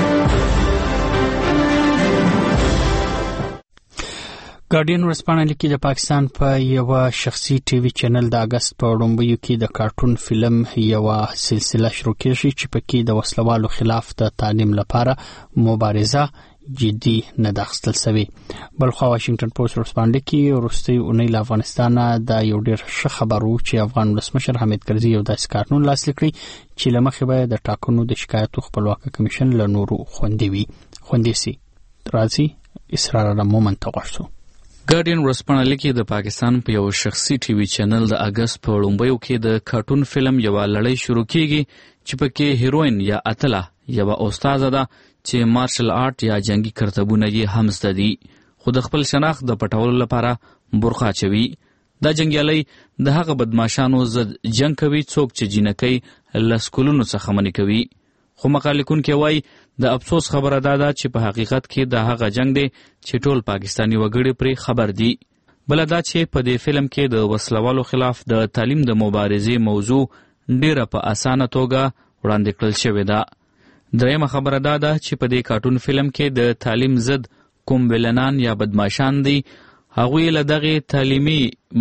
ګارډین ورځپاڼه لیکي د پاکستان په یو شخصي ټي وي چینل د اگست په وړاندویو کې د کارټون فلم یو سلسله شروع کیږي چې پکې د وسلوالو خلاف د تعلیم لپاره مبارزه جدي نه داخستل سوي. بلخوا واشنگټن پوسټ ورځپاڼه لیکي وروستي اونۍ له افغانستان د یو ډیر ښه خبرو چې افغان ولسمشر حامد کرزي یو داسې قانون لاسلیک کړی چې لمخې به د ټاکنو د شکایتو خپلواک کمیشن له نورو خوندي وي خوندي سي. راځي اسرار الله مومن ته غوښتو. ګارډین ورځپاڼه لیکي د پاکستان په یو شخصي ټي وي چینل د اگست په وړاندویو کې د کارټون فلم یو لړۍ شروع کیږي چې پکې هیروین یا اتله یو استاد ده چې مارشل آرټ یا جنگي کرتبونه یې هم زده دي خو د خپل شناخت د پټولو لپاره برخه چوي. دا جنگیالي د هغه بدمعشانو ضد جنگ کوي څوک چې جنکۍ له سکولونو څخه منې کوي. خو مقالکون کې وایي د افسوس خبره دا ده چې په حقیقت کې د هغه جنگ دی چې ټول پاکستانی وګړي پرې خبر دي. بل دا چې په دې فلم کې د وسلوالو خلاف د تعلیم د مبارزې موضوع ډیره په اسانه توګه وړاندې کړل شوې ده. درېمه خبره دا ده چې په دې کارټون فلم کې د تعلیم ضد کوم ویلنان یا بدمعشان دي هغوی له دغه تعلیمي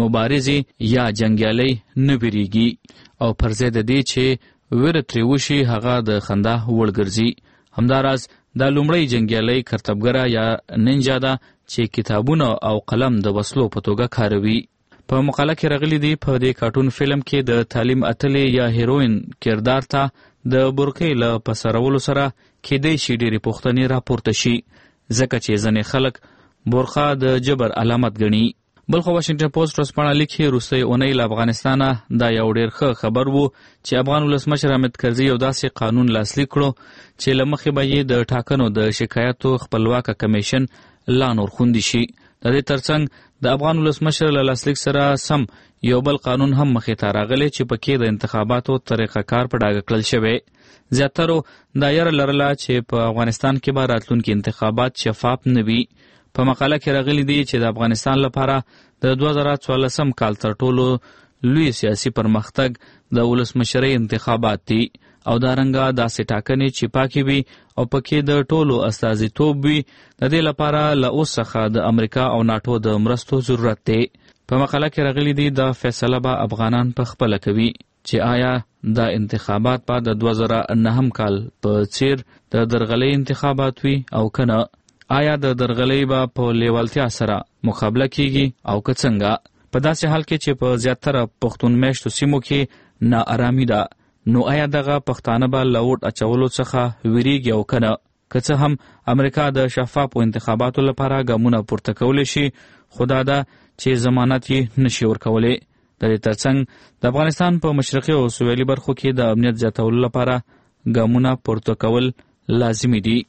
مبارزې یا جنگیالي نه بیریږي او پر ضد دي چې ویره ترې وشي هغه د خندا وړ ګرځي. همداراز دا لومړی جنگیالي کرتبګره یا نینجا ده چې کتابونه او قلم د وسلو په توګه کاروي. په مقاله کې راغلي دي په دې کارټون فلم کې د تعلیم اتلې یا هیروین کردار ته د برقې له پسرولو سره کېدای شي ډېرې پوښتنې راپورته شي ځکه چې ځینې خلک برخه د جبر علامت ګڼي. بلخو واشنگټن پوسټ ورځپاڼه لیکي وروستۍ اونۍ له افغانستانه دا یو ډېر ښه خبر و چې افغان ولسمشر حامد کرزي یو داسې قانون لاسلیک کړو چې له مخې به یې د ټاکنو د شکایتو خپلواکه کمیشن لا نور خوندي شي. د دې ترڅنګ د افغان ولسمشر له لاسلیک سره سم یو بل قانون هم مخې ته راغلی چې پکې د انتخاباتو طریقه کار په ډاګه کړل شوی. زیاترو دا یره لرله چې په افغانستان کې به راتلونکي انتخابات شفاف نه وي. په مقاله کې راغلي دي چې د افغانستان لپاره د دوه زره څوارلسم کال تر ټولو لوی سیاسي پرمختګ د ولسمشرۍ انتخابات دي او دارنګه داسې ټاکنې چې پاکې وي او پکې د ټولو استازیتوب وي. د دې لپاره له اوس څخه د امریکا او ناټو د مرستو ضرورت دی. په مقاله کې راغلي دي دا فیصله به افغانان په خپله کوي چې آیا دا انتخابات به د دوه زره نهم کال په څیر د درغلۍ انتخابات وي او کنه. آیا د درغلۍ به په لیوالتیا سره مقابله کیږي او که څنګه. په داسې حال کې چې په زیاتره پښتون میشتو سیمو کې ناارامي ده نو آیا دغه پښتانه به له ووټ اچولو څخه ویریږي او کنه. که څه هم امریکا د شفافو انتخاباتو لپاره ګامونه پورته کولی شي خو دا ده چې ضمانت یې نشي ورکولی. د دې ترڅنګ د افغانستان په مشرقي او سویلي برخو کې د امنیت زیاتولو لپاره ګامونه پورته کول لازمي دي.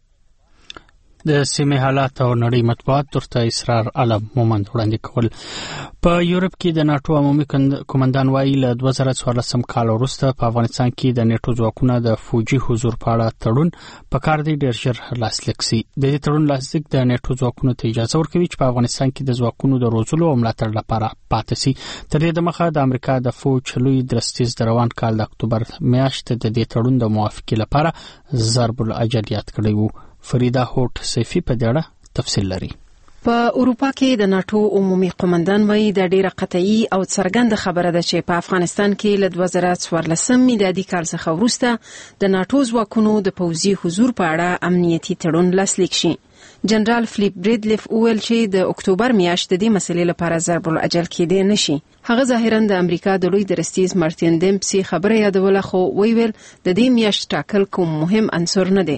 د سیمې حالات او نړۍ مطبوعات ترته اسرار علم مومند وړاندې کول. په یورپ کې د ناټو عمومي قومندان وایي له دوه زره څوارلسم کال وروسته په افغانستان کې د نیټو ځواکونه د فوجي حضور په اړه تړون په کار دی ډېر ژر لاسلیک سي. د دې تړون لاسلیک د نیټو ځواکونو ته اجازه ورکوي چې په افغانستان کې د ځواکونو د روزلو او ملاتړ لپاره پاتې سي. تر دې دمخه د امریکا د فوج لوی درستیز د روان کال د اکتوبر میاشت د دې تړون د موافقې لپاره ضرب الاجل یاد کړی وو. فریدا هوټ سیفی په دې اړه تفصیل لري. په اروپا کې د ناټو عمومي قومندان وایي د ډیره قطعي او څرګنده خبره ده چې په افغانستان کې له دوه زره څوارلسم میلادي کال څخه وروسته د ناټو ځواکونو د پوځي حضور په اړه امنیتي تړون لاسلیک شي. جنرال فلیپ بریډلیف وویل چې د اکتوبر میاشت د دې مسلې لپاره ضرب الاجل کېدی نشي. هغه ظاهرا د امریکا د لوی درستیز مارټین دیمپسي خبره یادوله خو ویل د دې میاشت ټاکل کوم مهم عنصر نه دی.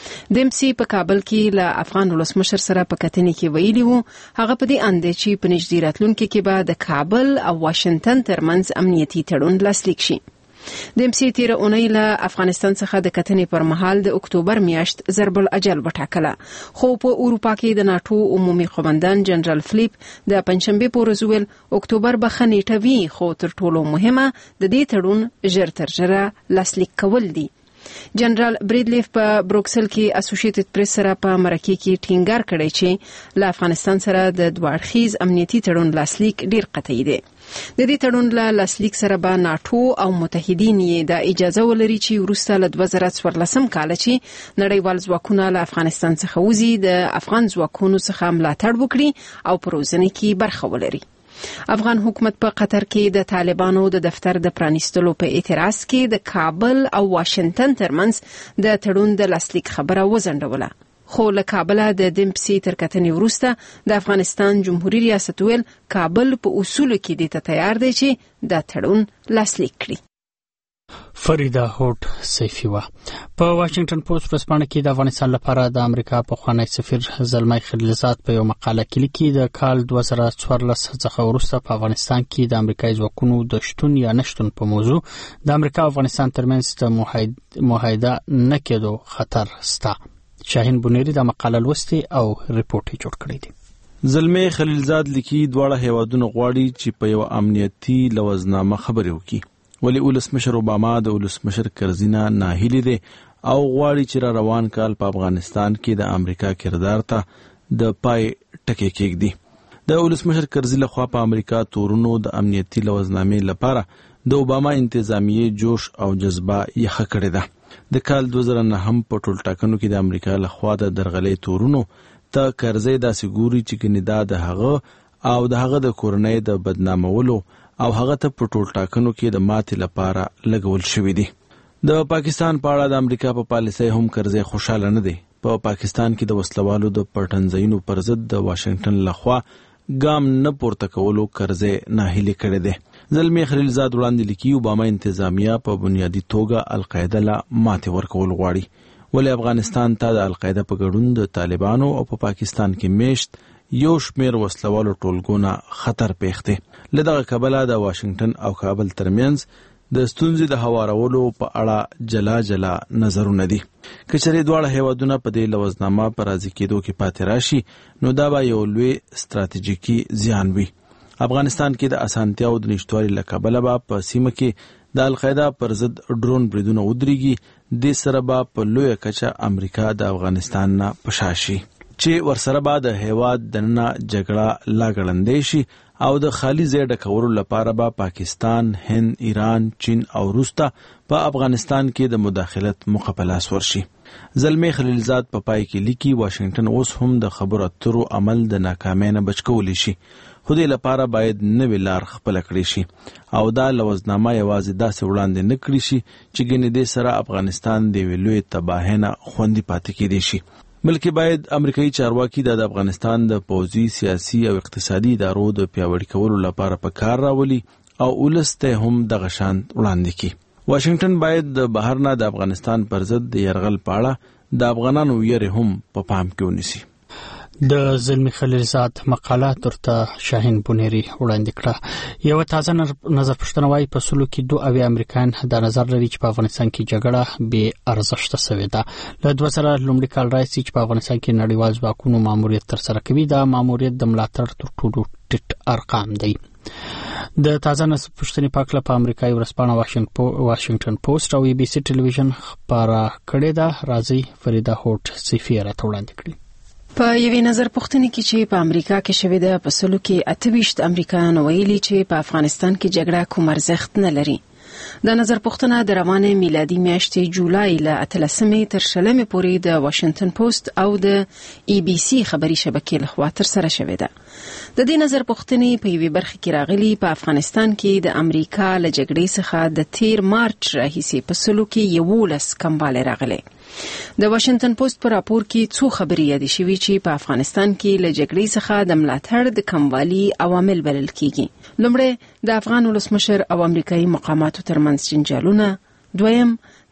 دیمسي په کابل کې له افغان ولسمشر سره په کتنې کې ویلي وو هغه په دې اند چې په نږدې راتلونکي کې به د کابل او واشنگټن ترمنځ امنیتي تړون لاسلیک شي. دیمسي تیر اونۍ له افغانستان څخه د کتنې پر مهال د اکتوبر میاشت ضرب الاجل وټاکله، خو په اروپا کې د ناتو عمومي قومندان جنرال فلیپ د پنځشنبه په ورځ ویل اکتوبر به ښه نیټه وي، خو تر ټولو مهمه د دې تړون ژر تر ژره لاسلیک کول دي. جنرال بریډلیف په بروکسل کې اسوسییټډ پریس سره په مرکه کې ټینګار کړی چې له افغانستان سره د دوه اړخیز امنیتي تړون لاسلیک ډیر قطعي دی. د دې تړون له لاسلیک سره به ناتو او متحدین یې د اجازه ولري چې وروسته له دوه زره څوارلسم کال چې نړیوال ځواکونه له افغانستان څخه وځي د افغان ځواکونو څخه ملاتړ وکړي او پروژنې کې برخه ولري. افغان حکومت په قطر کې د طالبانو د دفتر د پرانیستلو په اعتراض کې د کابل او واشنگټن ترمنځ د تړون د لاسلیک خبره وځنډوله، خو له کابل د دیمسي تر کتنې وروسته د افغانستان جمهوریت ریاست ویل کابل په اصولو کې د ته تیار دی چې د تړون لاسلیک کړي. فریدا هوټ سیفی وا په واشنگټن پوسټ ورځپاڼه کې د افغانستان لپاره د امریکا پخوانی سفیر زلمي خلیلزاد په یو مقاله کې لیکي د کال دوه زره څوارلس څخه وروسته په افغانستان کې د امریکایي ځواکونو د شتون یا نشتون په موضوع د امریکا او افغانستان ترمنځ د معاهده نه کېدو خطر سته. شاهین بونیری د مقاله لوستي او ریپورت جوړ کړی دی. زلمي خلیلزاد لیکي دواړه هیوادونه غواړي چې په یو امنیتي لوزنامه خبرې وکړي، ولی ولسمشر اوباما د ولسمشر کرزینا ناهیلی دی او غواړي چې را روان کال په افغانستان کې د امریکا کردار ته د پای ټکی کېږدي. د ولسمشر کرزی لخوا په امریکا تورونو د امنیتي لوزنامې لپاره د اوباما انتظامیه جوش او جذبه یې کړې ده. د کال دوه زره نه هم په ټول ټاکنو کې د امریکا لخوا د درغلې تورونو ته کرزی داسې ګوري چې ګندا د هغه او د هغه د کورنۍ د بدنامولو او هغه ته په ټول ټاکنو کې د ماتې لپاره لګول شوی دی. د پاکستان په اړه د امریکا په پالیسۍ هم کرزی خوشاله نه دی. په پاکستان کې د وسلوالو د پټنځایونو پر ضد د واشنگټن لخوا ګام نه پورته کولو کرزی ناهیلي کړی دی. زلمي خلیلزاد وړاندې لیکي اوباما انتظامیه په بنیادی توګه القاعده له ماتې ورکول غواړي، ولی افغانستان ته د القاعده په ګډون د طالبانو او په پاکستان کې میشت یو شمیر وسلوالو ټولګونه خطر پیښ دی. له دغه کبله د واشنگټن او کابل ترمنځ د ستونزې د هوارولو په اړه جلا جلا نظرونه دي. که چېرې دواړه هیوادونه په دې لوزنامه په راضي کېدو کې پاتې راشي نو دا به یو لوی ستراتیژیکي زیان وي. افغانستان کې د اسانتیاو د نشټوالي له کبله به په سیمه کې د القاعده پر ضد ډرون بریدونه ودرېږي. دې سره به په لویه کچه امریکا د افغانستان نه په شا شي چې ورسره به د هیواد دننه جګړه لا ګړندۍ شي او د خالي ځای ډکولو لپاره به پاکستان، هند، ایران، چین او روس ته په افغانستان کې د مداخلت موخه په لاس ورشي. زلمي خلیلزاد په پای کې لیکي واشنگټن اوس هم د خبرو اترو عمل د ناکامۍ نه بچ کولی شي، خو دې لپاره باید نوې لار خپله کړی شي او دا لوزنامه یوازې داسې وړاندې نه کړی شي چې ګنې دې سره افغانستان د یوې لویې تباهۍ نه خوندي پاتې کېدی شي، بلکې باید امریکایي چارواکي د افغانستان د پوځي، سیاسي او اقتصادي ادارو د پیاوړي کولو لپاره په کار راولي او ولس ته هم دغه شان وړاندې کړي. واشنگټن باید د بهر نه د افغانستان پر ضد د یرغل په اړه د افغانانو ویرې هم په پام کې ونیسي. د زلمي خلیلزاد مقاله ترته شاهین بونیری وړاندې کړه. یو تازه نظر پوښتنه وايي په سلو کې دوه اویا امریکایان د نظر لري چې په افغانستان کې جګړه بې ارزښته شوې ده. له دوه زره لومړي کال راځي چې په افغانستان کې نړیوال ځواکونو ماموریت ترسره کوي. دا ماموریت د ملاتړ تر ټولو ټیټ ارقام دی. د تازه نظر پوښتنې په اړه په امریکایي ورځپاڼه واشنگټن پوسټ او ای بي سي ټلویزیون خبره کړې ده. راځي فریدا هوټ سیفی راته وړاندې کړي. په یوې نظر پوښتنې کې چې په امریکا کې شوې ده په سلو کې اته ویشت امریکایان ویلي چې په افغانستان کې جګړه کوم ارزښت نه لري. د نظر پوښتنه د روانه میلادي میاشتې جولای له اتلسمې تر شلمې پورې د واشنگټن پوسټ او د ای بي سي خبري شبکې لخوا ترسره شوې ده. د دې نظر پوښتنې په یوې برخه کې راغلي په افغانستان کې د امریکا له جګړې څخه د تیر مارچ راهیسې په سلو کې یولس کموالی راغلی. د واشنگټن پوسټ په راپور کې څو خبرې یادې شوې چې په افغانستان کې له جګړې څخه د ملاتړ د کموالي عوامل بلل کیږي. لومړی د افغان ولسمشر او امریکایي مقاماتو ترمنځ جنجالونه، دویم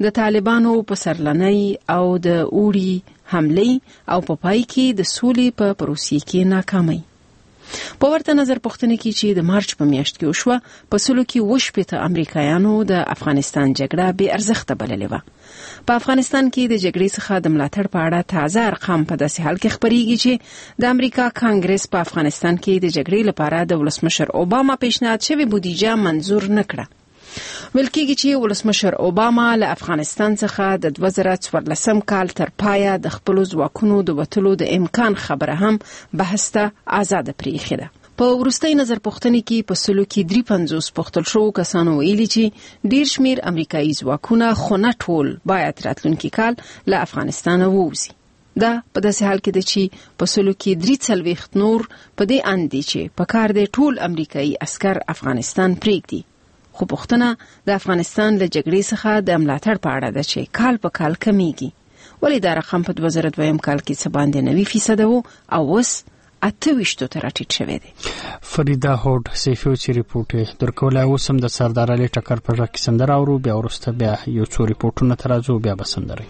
د طالبانو په سرلنۍ او د اوړي حملې او په پای کې د سولې په پروسې کې ناکامي. په ورته نظر پوښتنه کې چې د مارچ په میاشت کې وشوه په سلو کې وشپېته امریکایانو د افغانستان جګړه بې ارزښته بللې وه. په افغانستان کې د جګړې څخه د ملاتړ په اړه تازه ارقام په داسې حال کې خبرېږي چې د امریکا کانګرس په افغانستان کې د جګړې لپاره د ولسمشر اوباما پیشنهاد شوی بودیجه منظور نه کړه. ویل کېږي چې ولسمشر اوباما له افغانستان څخه د دوه زره څوارلسم کال تر پایه د خپلو ځواکونو د وتلو د امکان خبره هم بحث ته آزاده پرېښې ده. په وروستۍ نظر پوښتنې کې په سلو کې درې پنځوس پوښتل شوو کسانو ویلي چې ډېر شمېر امریکایي ځواکونه خو نه ټول باید راتلونکي کال له افغانستانه ووځي. دا په داسې حال کې ده چې په سلو کې درې څلوېښت نور په دې اند دي چې په کار دی ټول امریکایي عسکر افغانستان پرېږدي. خو پوښتنه د افغانستان له جګړې څخه د ملاتړ په اړه ده چې کال په کال کمیږي. ولې دا رقم په دوه زره دویم کال کې څه باندې نوي فیصده و او اوس اته ویشتو ته راټیټ شوی دی. فریدا هوډ سیفیو چې ریپورټ درکولی. اوس هم د سردار علي ټکر په ژغ کې سندره اورو، بیا وروسته بیا یو څو ریپورټونه ته راځو، بیا به سندرې.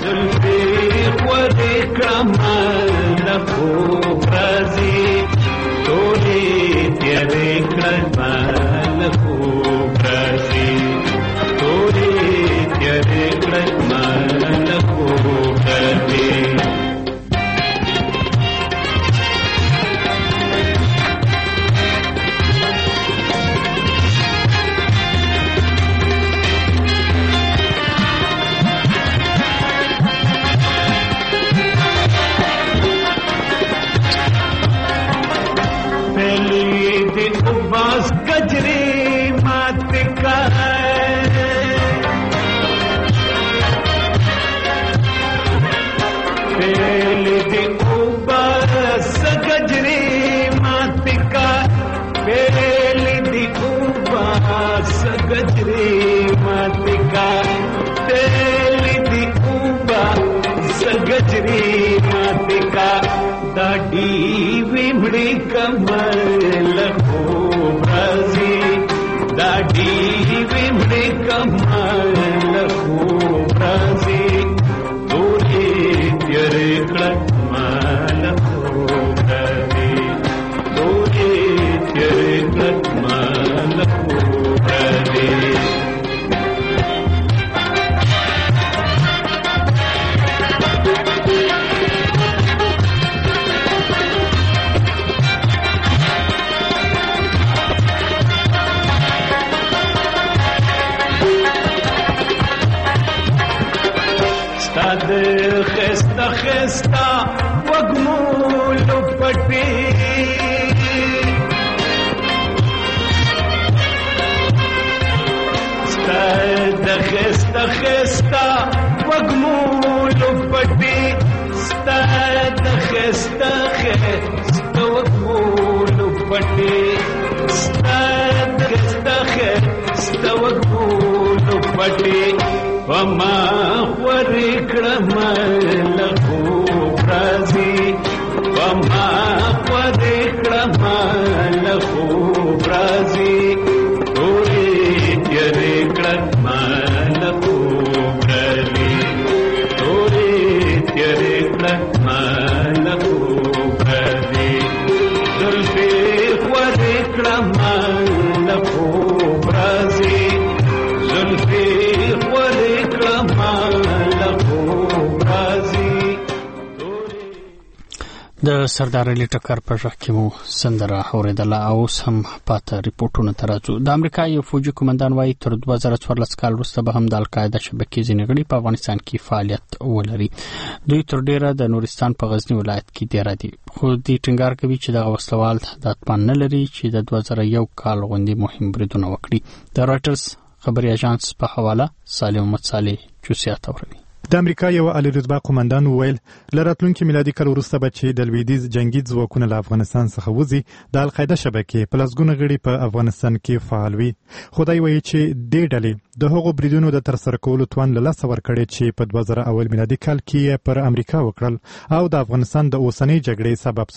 د سردار علي ټکر په ژغ کې مو سندره اورېدله. او اوس هم پاته ریپورټونه ته راځو. د امریکا یو فوجي قومندان وایي تر دوه زره څوارلس کال وروسته به هم د القاعده شبکې ځینې غړي په افغانستان کې فعالیت ولري. دوی تر ډیره د نورستان په غزني ولایت کې دیره دي، خو دوی ټینګار کوي چې دغه وسلوال د اتمان نه لري چې د دوه زره یو کال غوندې مهم بریدونه وکړي. د رایټرز خبري اژانس په حواله سالم محمد صالح جوسیات اوروي. د امریکا یو اعلی رتبه قومندان وویل لراتلونکي میلادي کال وروسته به چې د لویدیځ جنگي ځواکونه له افغانستان څخه وځي د القاعده شبکې په لسګونه غړي په افغانستان کې فعال وي. خو دی وایي چې دې ډلې د هغو بریدونو د ترسره کولو توان له لاسه ورکړی چې په دوه زره اول میلادي کال کې پر امریکا وکړل او د افغانستان د اوسنۍ جګړې سبب شول.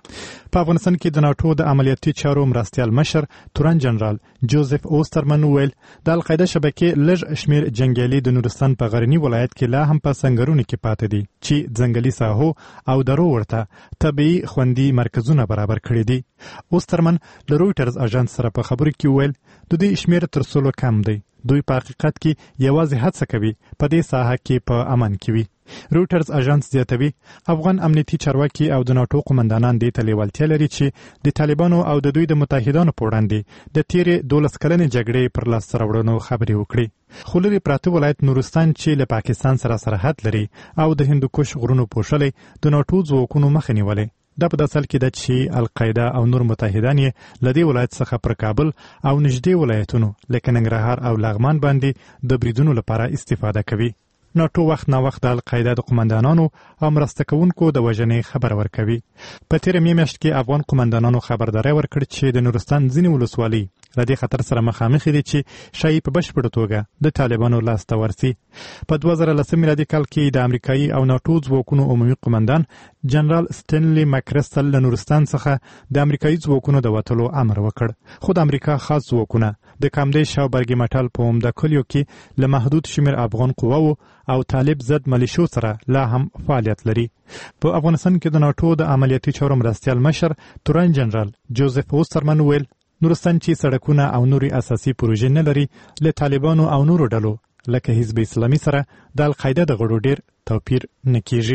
په افغانستان کې د ناتو د عملیاتي چارو مرستیال مشر تورن جنرال جوزف اوسترمن ویل د القاعده شبکې لږ شمیر جنگیالي د نورستان په غرنی ولایت کې لا هم په سنگرونو کې پاتې دي چې ځنګلي ساحو او درو ورته طبيعي خوندي مرکزونه برابر کړي دي. اوسترمن د رويټرز اژانس سره په خبرو کې ویل د دې شمیر تر څلو کم دی. دوی په حقیقت کې یوازې هڅه کوي په دې ساحه کې په امن کې وي. رويټرز اژانس زیاتوي افغان امنیتي چارواکي او د ناتو قومندانان دې ته لیوالتیا لري چې د طالبانو او د دوی د متحدانو په وړاندې د تیرې دولس کلنې جګړې پر لاس راوړنو خبرې وکړي. خو لري پراته ولایت نورستان چې له پاکستان سره سرحد لري او د هندوکش غرونو پوښلې د ناتو ځواکونو مخه نیولې. دا په اصل کې د چې القاعده او نور متحدان یې لدی ولایت څخه پر کابل او نږدې ولایتونو لکه ننګرهار او لغمان باندې د بریدونو لپاره استفاده کوي. ناتو وخت نا وخت د القاعده د قومندانانو او مرسته کوونکو د وژنې خبر ورکوي. په تیرې میاشت کې افغان قومندانانو خبرداري ورکړه چې د نورستان ځینې ولسوالۍ له دې خطر سره مخامخ دي چې شایي په بشپړه توګه د طالبانو لاس ته ورسي. په دوه زره لس میلادي کال کې د امریکایي او ناتو ځواکونو عمومي قومندان جنرال سټینلی ماکرستل له نورستان څخه د امریکایي ځواکونو د وټلو امر وکړ. خو د امریکا خاص ځواکونه د کامدیش او برګي مټال په عمده کلیو کې له محدود شمیر افغان قواو او طالب ضد ملیشو سره لا هم فعالیت لري. په افغانستان کې د ناتو د عملیاتي چارو مرستیال مشر تورن جنرال جوزف اوسترمن ویل نورستان چې سړکونه او نوري اساسي پروژې نه لري له طالبانو او نورو ډلو لکه حزب اسلامي سره د القاعده د غړو ډیر توپیر نه کیږي.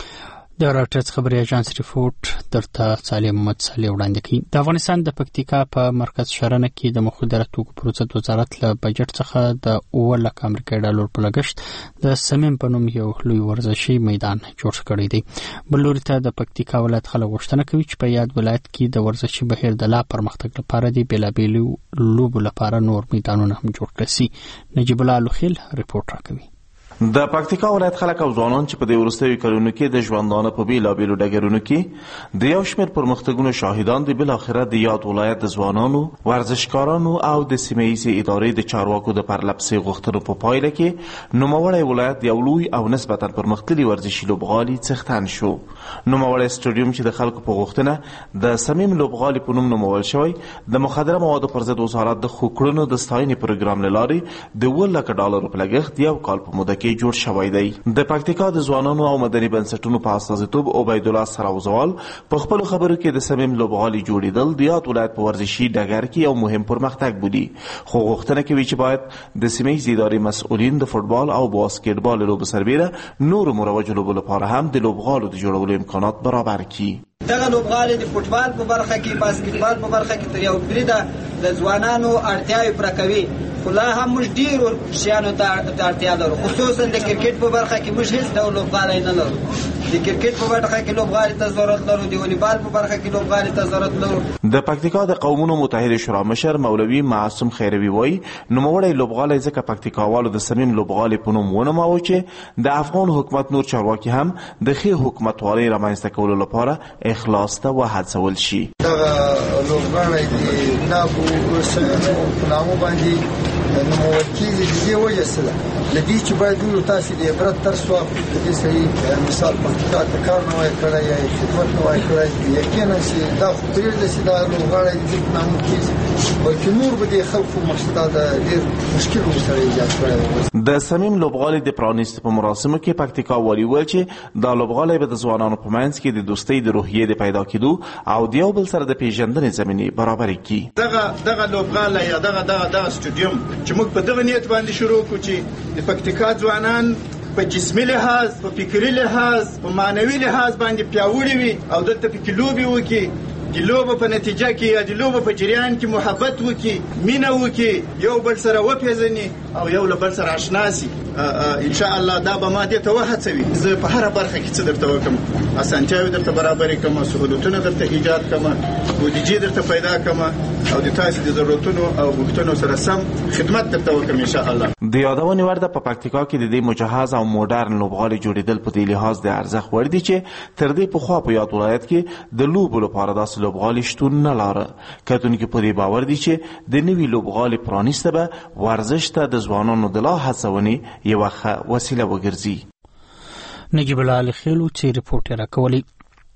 د راټرز خبري اژانس ریپورت درته صالح محمد صالح وړاندې کوي. د افغانستان د پکتیکا په مرکز شرنه کې د مخدره توکو پروسس وزارت له بجټ څخه د اوه لک امریکایي ډالر په لګښت د سمیم په نوم یو لوی ورزشي میدان جوړ کړی دی. بل لوري ته د پکتیکا ولایت خلک غوښتنه کوي چې په یاد ولایت کې د ورزشي بهیر د لا پرمختګ لپاره دی بېلابېلو لوبو لپاره نور میدانونه هم جوړ کړي سي. نجیب الله لوخیل ریپورت راکوي. د پکتیکا ولایت خلک او ځوانان چې په دې وروستیو کلونو کې د ژوندانه په بیلابېلو ډګرونو کې د یو شمېر پرمختګونو شاهدان دي بالاخره د یاد ولایت د ځوانانو ورزشکارانو او د سیمه ییزې ادارې د چارواکو د پرلپسې غوښتنو په پایله کې نوموړی ولایت یو لوی او نسبتا پرمختللي ورزشي لوبغالي څښتن شو. نوموړی سټیډیوم چې د خلکو په غوښتنه د سمیم لوبغالي په نوم نومول شوی د مخدره موادو پر ضد وزارت د خوکړنو د ستاینې پروګرام له لارې د اوه لکه ډالرو په لګښت یو کال په موده کې جوړ شوی دی. د پکتیکا د ځوانانو او مدني بنسټونو په استازیتوب عبید الله سراوزوال په خپل خبرو کې د سمیم لوبغالي جوړیدل د یاد ولایت په ورزشي ډګر کې یو مهم پرمختګ بولي. خو غوښتنه کوي چې باید د سیمه ییزې ادارې مسؤلین د فوټبال او باسکټبال لوبو سربیره نورو مروجو لوبو لپاره هم د لوبغالو د جوړولو امکانات برابر کړي. دغه لوبغالي د فوټبال په برخه کې باسکټبال په برخه کې تر یو بریده د ځوانانو اړتیاوې پوره کوي. خو لا هم موږ ډېرو شیانو ته اړتیا لرو، خصوصا د کرکټ په برخه کې موږ هیڅ ډول لوبغالی نه لرو. د کرکټ په برخه کې لوبغالي ته ضرورت لرو، د والیبال په برخه کې لوبغالي ته ضرورت لرو. د پکتیکا د قومونو متحد شورا مشر مولوي معصوم خیروي وایي نوموړی لوبغالی ځکه پکتیکاوالو د سمیم لوبغالي په نوم ونوماوه چې د افغان حکومت نور چارواکي هم د ښې حکومتوالۍ رامنځته کولو لپاره اخلاص ته وهڅول شي. دغه لوبغالی د نابو سمیم په نامه باندې نومول کېږي. د دې وجه څه ده؟ له دې چې باید موږ تاسې د عبرت درس واخلو. د دې سړي مثال پکتیکا ته کار نه وای کړی یا خدمت نه وای کړی، یقینا چې دا خو پرېږده چې دا لوبغالی د دې په نامه کېږي، بلکې نور به د خلکو مقصده د ډېر مشکل ورسره ایجاد کړی. د سمیم لوبغالي د پرانیستو په مراسمو کې پکتیکا والي وویل چې دا لوبغالی به د ځوانانو په منځ کې د دوستۍ د روحیې د پیدا کېدو او د یو بل سره د پیژندنې زمینې برابرې کړي. دغه دغه لوبغالی یا دغه دغه دغه سټیډیوم چې موږ په دغه نیت باندې شروع کړو چې د پکتیکا ځوانان په جسمي لحاظ، په فکري لحاظ، په معنوي لحاظ باندې پیاوړي وي او دلته پکې لوبې وکړي. د لوبو په نتیجه کې یا د لوبو په جریان کې محبت وکړي، مینه وکړي، یو بل سره وپېژني او یو له بل سره اشنا سي. ان شاء الله دا به ما دې ته وهڅوي. زه په هره برخه کې څه درته وکړم، اسانتیاوې درته برابرې کړم، سهولتونه درته ایجاد کړم، بودیجې درته پیدا کړم او د تاسو د ضرورتونو او غوښتنو سره سم خدمت درته وکړم ان شاء الله. د یادونې وړ ده په پکتیکا کې د دې مجهز او موډرن لوبغالي جوړېدل په دې لحاظ د ارزښت وړ دي چې تر دې پخوا په یاد ولایت کې د لوبو لپاره داسې لوبغالي شتون نه لاره. کتونکي په دې باور دي چې د نوي لوبغالي پرانیسته به ورزش ته د ځوانانو د لا هڅونې یوه ښه وسیله وګرځي. نجیب الله لخیلو چې ریپورت راکولی.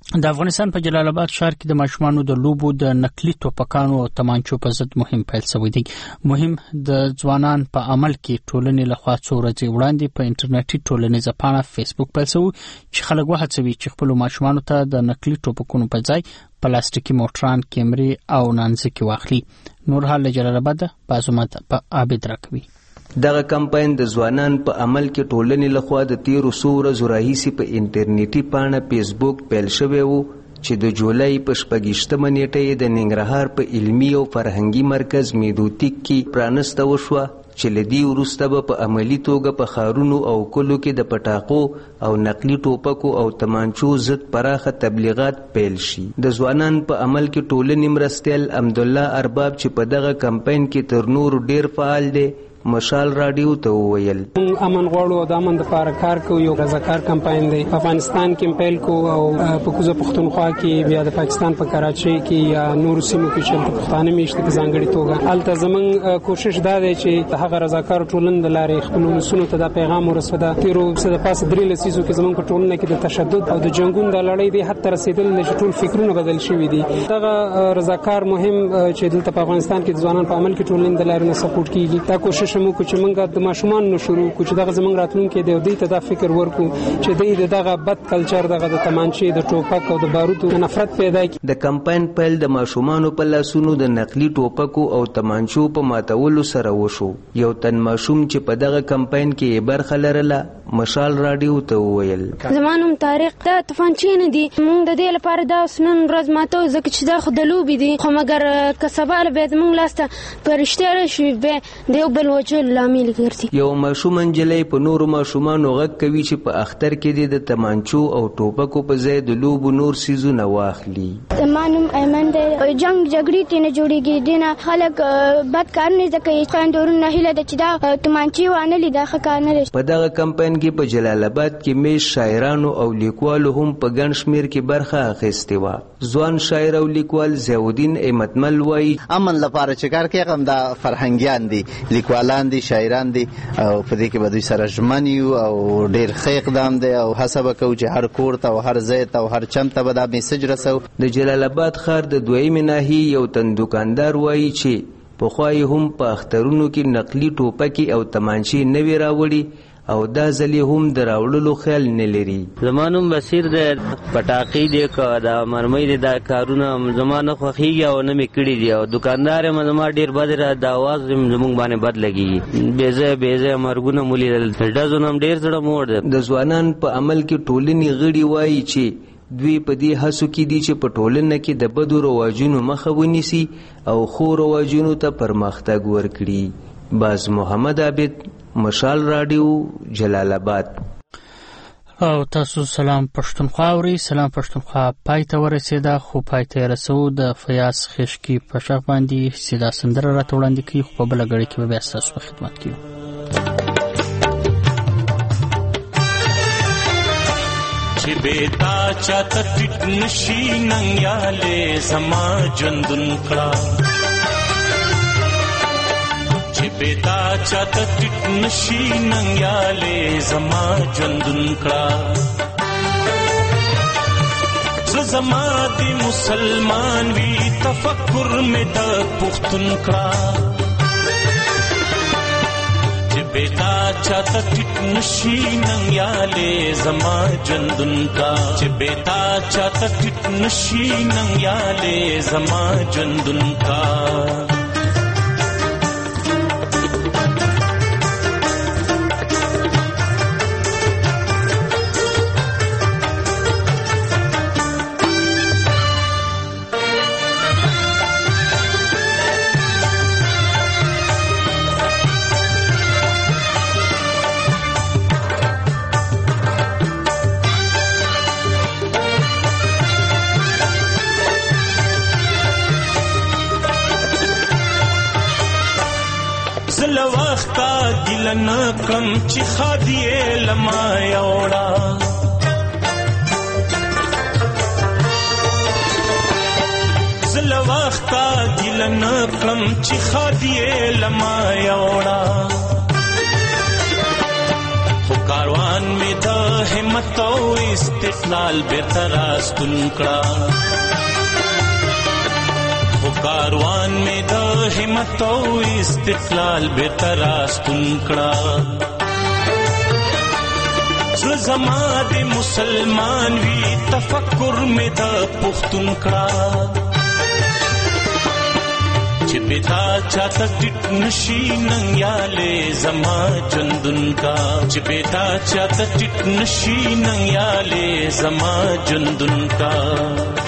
د افغانستان په جلال آباد ښار کې د ماشومانو د لوبو د نقلي ټوپکانو او تمانچو په ضد مهم پیل شوی دی. مهم د ځوانان په عمل کې ټولنې لخوا څو ورځې وړاندې په انټرنیټي ټولنیزه پاڼه فیسبوک پیل شوی چې خلک وهڅوي چې خپل ماشومانو ته د نقلي ټوپکونو په ځای پلاستیکي موټران، کیمرې او نانځکې واخلي. نور حال جلال آباد بازومت په عابد راکوي. دغه کمپاین د ځوانان په عمل کې ټولنې لخوا د تیرو څو ورځو راهیسې په انټرنیټي پاڼه فیسبوک پیل شوی و چې د جولای په شپږیشتمه نیټه یې د ننګرهار په علمي او فرهنګي مرکز میدوتیک کې پرانسته وشوه چې له دې وروسته به په عملي توګه په ښارونو او کلو کې د پټاقو او نقلي ټوپکو او تمانچو ضد پراخه تبلیغات پیل شي. د ځوانان په عمل کې ټولنې مرستیال حمدالله ارباب چې په دغه کمپاین کې تر نورو ډیر فعال دی مشال رادیو ته وویل امن غواړو او د امن لپاره کار کوو. یو رضاکار کمپاین دی افغانستان کې پیل کو او په کوزه پښتونخوا کې بیا د پاکستان په کراچۍ کې یا نور سیمو کې چې پښتانه میشته په ځانګړي توګه الته زمون کوشش دا دی چې هغه رضاکار ټولن د لارې خپل ولسونو ته د پیغام ورسوي. تیرو څه د پاسه درې لسیزو کې زمون په ټولنه کې د تشدد او د جنگونو د لړۍ دی حتی رسیدل چې ټول فکرونه بدل شوي دي. دغه رضاکار مهم چې دلته په افغانستان کې د ځوانانو په عمل کې ټولن د لارې نه سپورټ کیږي. دا کوشش مو کو چې موږ د ماشومان نو شروع کو چې دغه زمونږ راتلونکي دی دوی ته دا فکر ورکو چې دوی دغه بد کلچر دغه د تمانچې د ټوپک او د بارودو نفرت پیدا کړي. د کمپاین پیل د ماشومانو په لاسونو د نقلي ټوپکو او تمانچو په ماتولو سره وشو. یو تن ماشوم چې په دغه کمپاین کې برخه لرله مشال رادیو ته وویل زمانوم طارق دا تفانچې نه دي موږ د دې لپاره دا سنن ورځ ماتو ځکه چې دا خو د لوبې دي خو مګر کسبال به موږ لاسته پرشته راشي به دیو بل وجل لامل ګرځي. یو ماشوم انجلۍ په نورو ماشومانو غږ کوي چې په اختر کې د تمانچو او ټوپکو په ځای د لوبو نور سیزونه واخلي. زمانوم ایمن دی جنگ جګړې ته نه جوړیږي دینه خلک بد کار نه کوي خاندورونه هیله د چې دا تمانچې وانه لیدا ښه نه لري. په دغه کمپاین کې په جلال آباد کې میش شاعرانو او لیکوالو هم په ګڼ شمیر کې برخه اخیستې وه. ځوان شاعر او لیکوال ضیاءالدین احمدمل وایي امن لپاره چې کار کوي هم دا فرهنګیان دي لیکوالان دي شاعران دي او په دې کې به دوی سره ژمن یو او ډېر ښه اقدام دی او هڅه به کوو چې هر کور ته او هر ځای ته او هر چم ته به دا میسج رسو. د جلال آباد ښار د دویمې ناحیې یو تن دوکاندار وایي چې پخوا یې هم په اخترونو کې نقلي ټوپکې او تمانچې نه وې راوړي او دا ځلې هم د راوړلو خیال نه لري. زما نوم بصیر دی پټاقې دی که دا مرمۍ دی دا کارونه زما نه خوښېږي او نه مې کړي دي او دوکاندار یم زما ډېر بد د اواز زموږ باندې بد لګېږي بېځایه بېځایه مرګونه مو لیدل ډزو نه هم ډېر زړه موړ دی. د ځوانان په عمل کې ټولنې غړي وایي چې دوی په دې هڅو کې دي چې په ټولنه کې د بدو رواجونو مخه ونیسي او ښو رواجونو ته پرمختګ ورکړي. باز محمد عابد مشال رادیو جلال آباد. او تاسو سلام پښتونخوا اورئ. سلام پښتونخوا پای ته ورسېده خو پای ته یې رسو د فیاض خشکي په شغ باندې سیدا سندره راته وړاندې کوي خو په بله ګړۍ کې به بیا ستاسو په خدمت کې یو. چې بېتا چاته ټیټ نشي ننګیالې زما ژوندون کړه چې بېتا چاته ټیټ نشي ننګیالې زما ژوندون کړه زه زما د مسلمان وي تفکر مې د پښتون کړه بیتا چاته ټیټ نشي ننګیالې زما ژوندون کا چې بیتا چاته ټیټ نشي ننګیالې زما ژوندون کا ګیله نه کړم چې ښادي یې له ما یوړه زه له وخته ګیله نه کړم چې ښادي یې له ما یوړه خو کاروان مې د همت او استقلال بیرته راستون کړه خو کاروان می د همت او استقلال بیرته راستون کړه زړه زما د مسلمان وی تفکر می د پښتون کړه چې بتا چاته ټټ نشي ننګیاله زما ژوندون کا چې بتا چاته ټټ نشي ننګیاله زما ژوندون کا